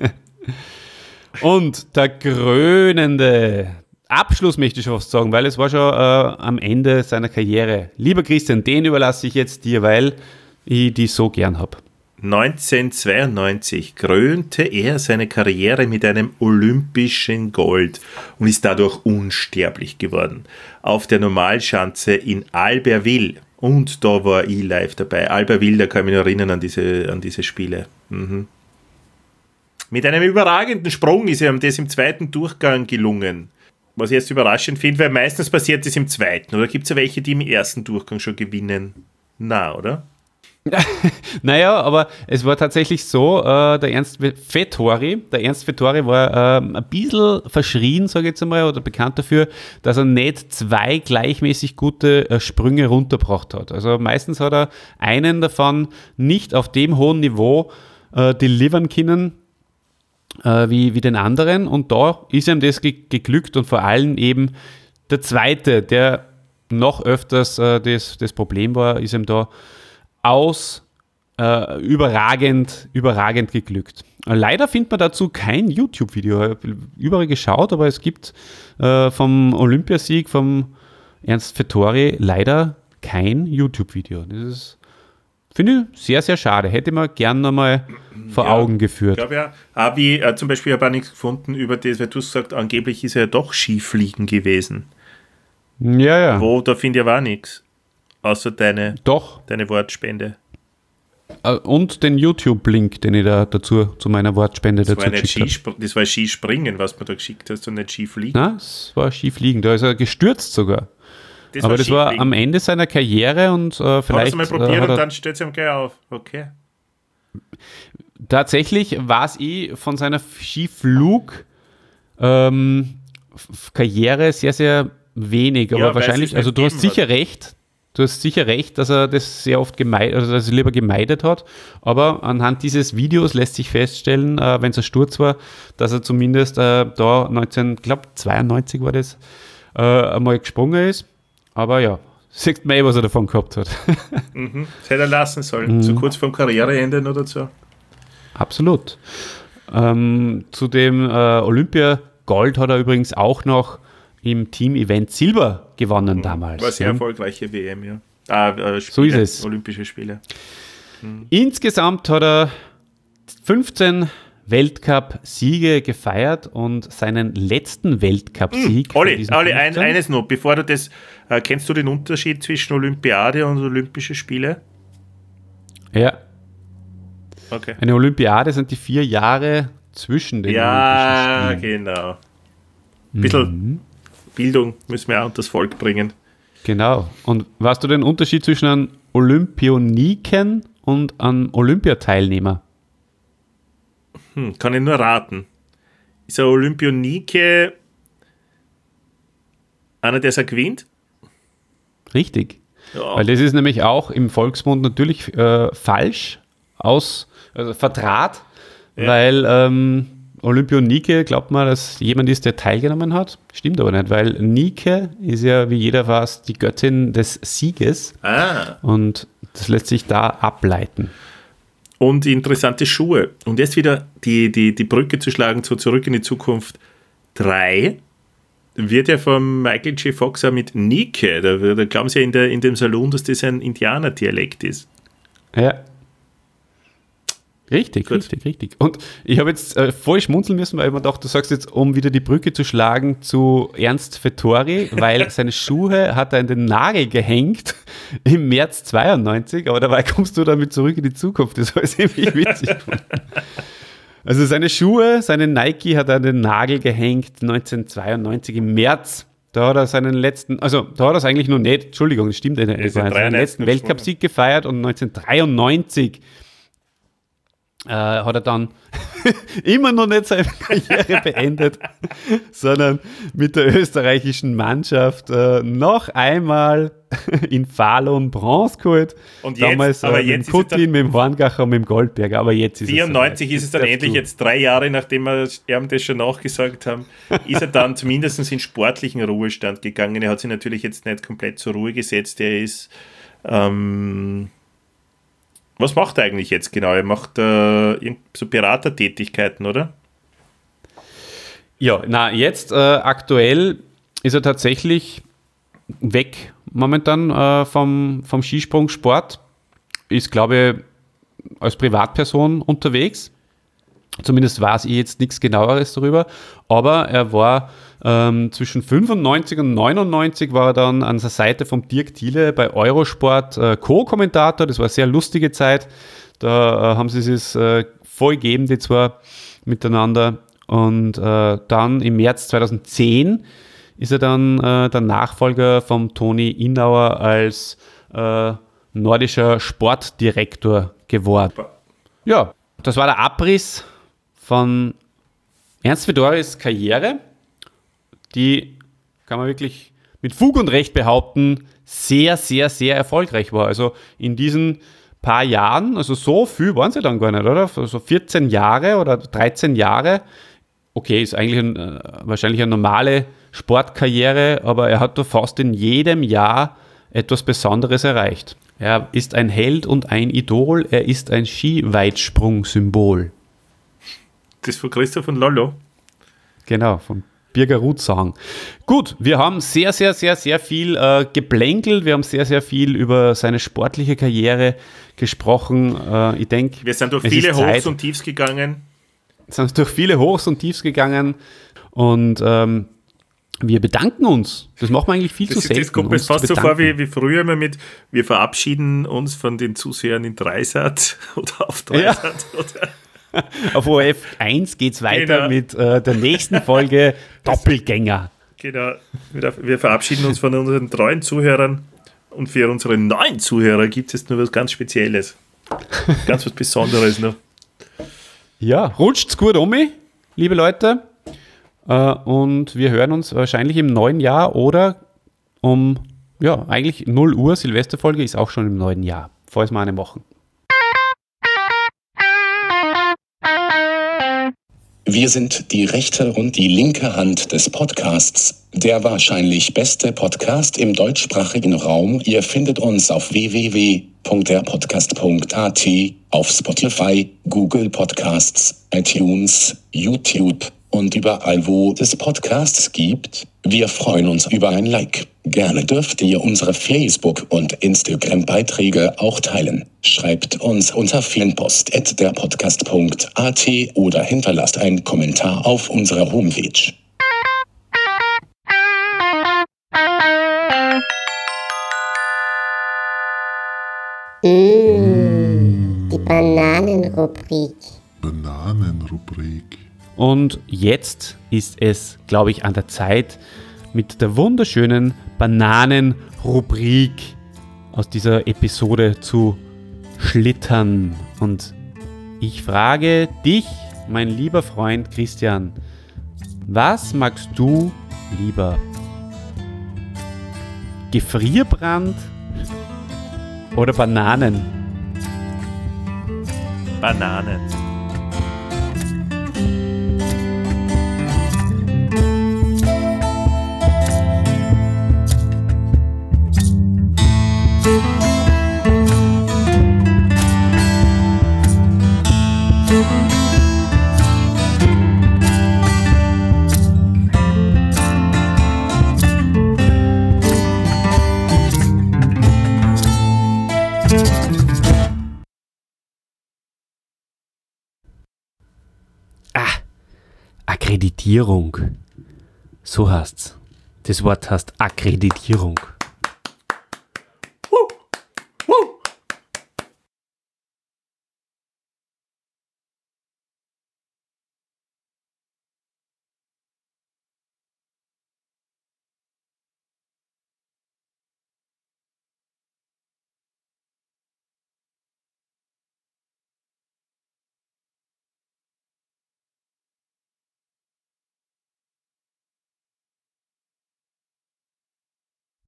Und der krönende Abschluss möchte ich schon fast sagen, weil es war schon am Ende seiner Karriere. Lieber Christian, den überlasse ich jetzt dir, weil ich die so gern habe. 1992 krönte er seine Karriere mit einem olympischen Gold und ist dadurch unsterblich geworden. Auf der Normalschanze in Albertville. Und da war ich live dabei. Albertville, da kann ich mich noch erinnern an diese Spiele. Mit einem überragenden Sprung ist ihm das im zweiten Durchgang gelungen. Was ich jetzt überraschend finde, weil meistens passiert das im zweiten. Oder gibt es ja welche, die im ersten Durchgang schon gewinnen? Na, oder? Naja, aber es war tatsächlich so, der Ernst Vettori war ein bisschen verschrien, sage ich jetzt einmal, oder bekannt dafür, dass er nicht zwei gleichmäßig gute Sprünge runtergebracht hat. Also meistens hat er einen davon nicht auf dem hohen Niveau delivern können, wie den anderen, und da ist ihm das geglückt und vor allem eben der zweite, der noch öfters das Problem war, ist ihm da überragend geglückt. Leider findet man dazu kein YouTube-Video. Ich habe überall geschaut, aber es gibt vom Olympiasieg vom Ernst Vettori leider kein YouTube-Video. Das ist, finde ich, sehr, sehr schade. Hätte man gern nochmal vor Augen geführt. Ich glaube ja. Aber wie zum Beispiel habe ich auch nichts gefunden über das, weil du hast gesagt, angeblich ist er ja doch Skifliegen gewesen. Ja. Wo, da finde ich aber auch nichts. Außer deine Doch. Wortspende. Und den YouTube-Link, den ich da dazu zu meiner Wortspende Das dazu war, nicht geschickt habe. das war Skispringen, was du da geschickt hast, und nicht Skifliegen. Nein, es war Skifliegen. Da ist er gestürzt sogar. Aber das war Skifliegen. am Ende seiner Karriere und vielleicht. Hast du mal probiert hat und er dann stellt es ihm gleich auf. Okay. tatsächlich weiß ich von seiner Skiflug Karriere sehr, sehr wenig. Aber Ja, weil wahrscheinlich, es also nicht du hast gegeben sicher recht. Du hast sicher recht, dass er das sehr oft dass er lieber gemeidet hat. Aber anhand dieses Videos lässt sich feststellen, wenn es ein Sturz war, dass er zumindest da 92 war das, einmal gesprungen ist. Aber ja, sieht man was er davon gehabt hat. Das hätte er lassen sollen. So kurz vorm Karriereende oder so. Absolut. Zu dem Olympia-Gold hat er übrigens auch noch im Team-Event Silber gewonnen damals. War sehr erfolgreiche WM, ja. Spiele, so ist es. Olympische Spiele. Insgesamt hat er 15 Weltcup-Siege gefeiert und seinen letzten Weltcup-Sieg. Olli, eines noch, bevor du das, kennst du den Unterschied zwischen Olympiade und Olympische Spiele? Ja. Okay. Eine Olympiade sind die 4 Jahre zwischen den Olympischen Spielen. Ja, genau. Ein bisschen Bildung müssen wir auch unter das Volk bringen. Genau. Und weißt du den Unterschied zwischen einem Olympioniken und einem Olympiateilnehmer? Kann ich nur raten. Ist ein Olympionike einer, der es gewinnt? Richtig. Ja. Weil das ist nämlich auch im Volksmund natürlich falsch verdraht, weil Olympionike glaubt man, dass jemand ist, der teilgenommen hat. Stimmt aber nicht, weil Nike ist ja, wie jeder weiß, die Göttin des Sieges. Und das lässt sich da ableiten. Und interessante Schuhe. Und jetzt wieder die Brücke zu schlagen zu Zurück in die Zukunft 3 wird ja von Michael J. Fox auch mit Nike. Da glauben sie ja in dem Salon, dass das ein Indianerdialekt ist. Ja. Richtig. Und ich habe jetzt voll schmunzeln müssen, weil ich mir dachte, du sagst jetzt, um wieder die Brücke zu schlagen zu Ernst Vettori, weil seine Schuhe hat er in den Nagel gehängt im März 92, aber dabei kommst du damit zurück in die Zukunft. Das war ziemlich witzig. Also seine Schuhe, seine Nike hat er an den Nagel gehängt 1992 im März. Da hat er seinen letzten, also da hat er es eigentlich noch nicht, Entschuldigung, das stimmt nicht, er hat seinen letzten Weltcupsieg gefeiert und 1993 hat er dann immer noch nicht seine Karriere beendet, sondern mit der österreichischen Mannschaft noch einmal in Falun Bronze geholt. Und jetzt, damals aber mit jetzt dem Putin, mit dem Horngacher und mit dem Goldberger, aber jetzt ist 94 ist es dann endlich, jetzt 3 Jahre, nachdem wir ihm das schon nachgesagt haben, ist er dann zumindest in sportlichen Ruhestand gegangen. Er hat sich natürlich jetzt nicht komplett zur Ruhe gesetzt, er ist was macht er eigentlich jetzt genau? Er macht so Beratertätigkeiten, oder? Ja, jetzt aktuell ist er tatsächlich weg momentan vom Skisprungsport. Ist, glaube ich, als Privatperson unterwegs. Zumindest weiß ich jetzt nichts Genaueres darüber. Aber er war zwischen 95 und 99 war er dann an der Seite von Dirk Thiele bei Eurosport Co-Kommentator. Das war eine sehr lustige Zeit. Da haben sie es voll gegeben, die zwei miteinander. Und dann im März 2010 ist er dann der Nachfolger von Toni Innauer als nordischer Sportdirektor geworden. Ja, das war der Abriss von Ernst Vettoris Karriere, die, kann man wirklich mit Fug und Recht behaupten, sehr, sehr, sehr erfolgreich war. Also in diesen paar Jahren, also so viel waren sie dann gar nicht, oder? So 14 Jahre oder 13 Jahre. Okay, ist eigentlich wahrscheinlich eine normale Sportkarriere, aber er hat da fast in jedem Jahr etwas Besonderes erreicht. Er ist ein Held und ein Idol, er ist ein Skiweitsprung-Symbol. Das von Christoph von Lollo. Genau, von Birger Rutzang. Gut, wir haben sehr, sehr, sehr, sehr viel geplänkelt. Wir haben sehr, sehr viel über seine sportliche Karriere gesprochen. Ich denke, wir sind durch viele Hochs und Tiefs gegangen. Und wir bedanken uns. Das machen wir eigentlich viel zu selten. Das kommt mir fast so vor wie früher immer mit, wir verabschieden uns von den Zusehern in Dreisat oder auf Dreisat. Ja. Oder auf ORF1 geht es weiter mit der nächsten Folge Doppelgänger. Genau. Wir verabschieden uns von unseren treuen Zuhörern und für unsere neuen Zuhörer gibt es nur was ganz Spezielles. Ganz was Besonderes noch. Ja, rutscht's gut um mich, liebe Leute. Und wir hören uns wahrscheinlich im neuen Jahr oder um ja, eigentlich 0 Uhr Silvesterfolge ist auch schon im neuen Jahr. Falls wir eine machen. Wir sind die rechte und die linke Hand des Podcasts, der wahrscheinlich beste Podcast im deutschsprachigen Raum. Ihr findet uns auf www.derpodcast.at, auf Spotify, Google Podcasts, iTunes, YouTube und überall, wo es Podcasts gibt. Wir freuen uns über ein Like. Gerne dürft ihr unsere Facebook- und Instagram-Beiträge auch teilen. Schreibt uns unter fanpost@derpodcast.at oder hinterlasst einen Kommentar auf unserer Homepage. Die Bananenrubrik. Und jetzt ist es, glaube ich, an der Zeit, mit der wunderschönen Bananenrubrik aus dieser Episode zu schlittern. Und ich frage dich, mein lieber Freund Christian, was magst du lieber? Gefrierbrand oder Bananen? Bananen. Akkreditierung. So heißt's. Das Wort heißt Akkreditierung.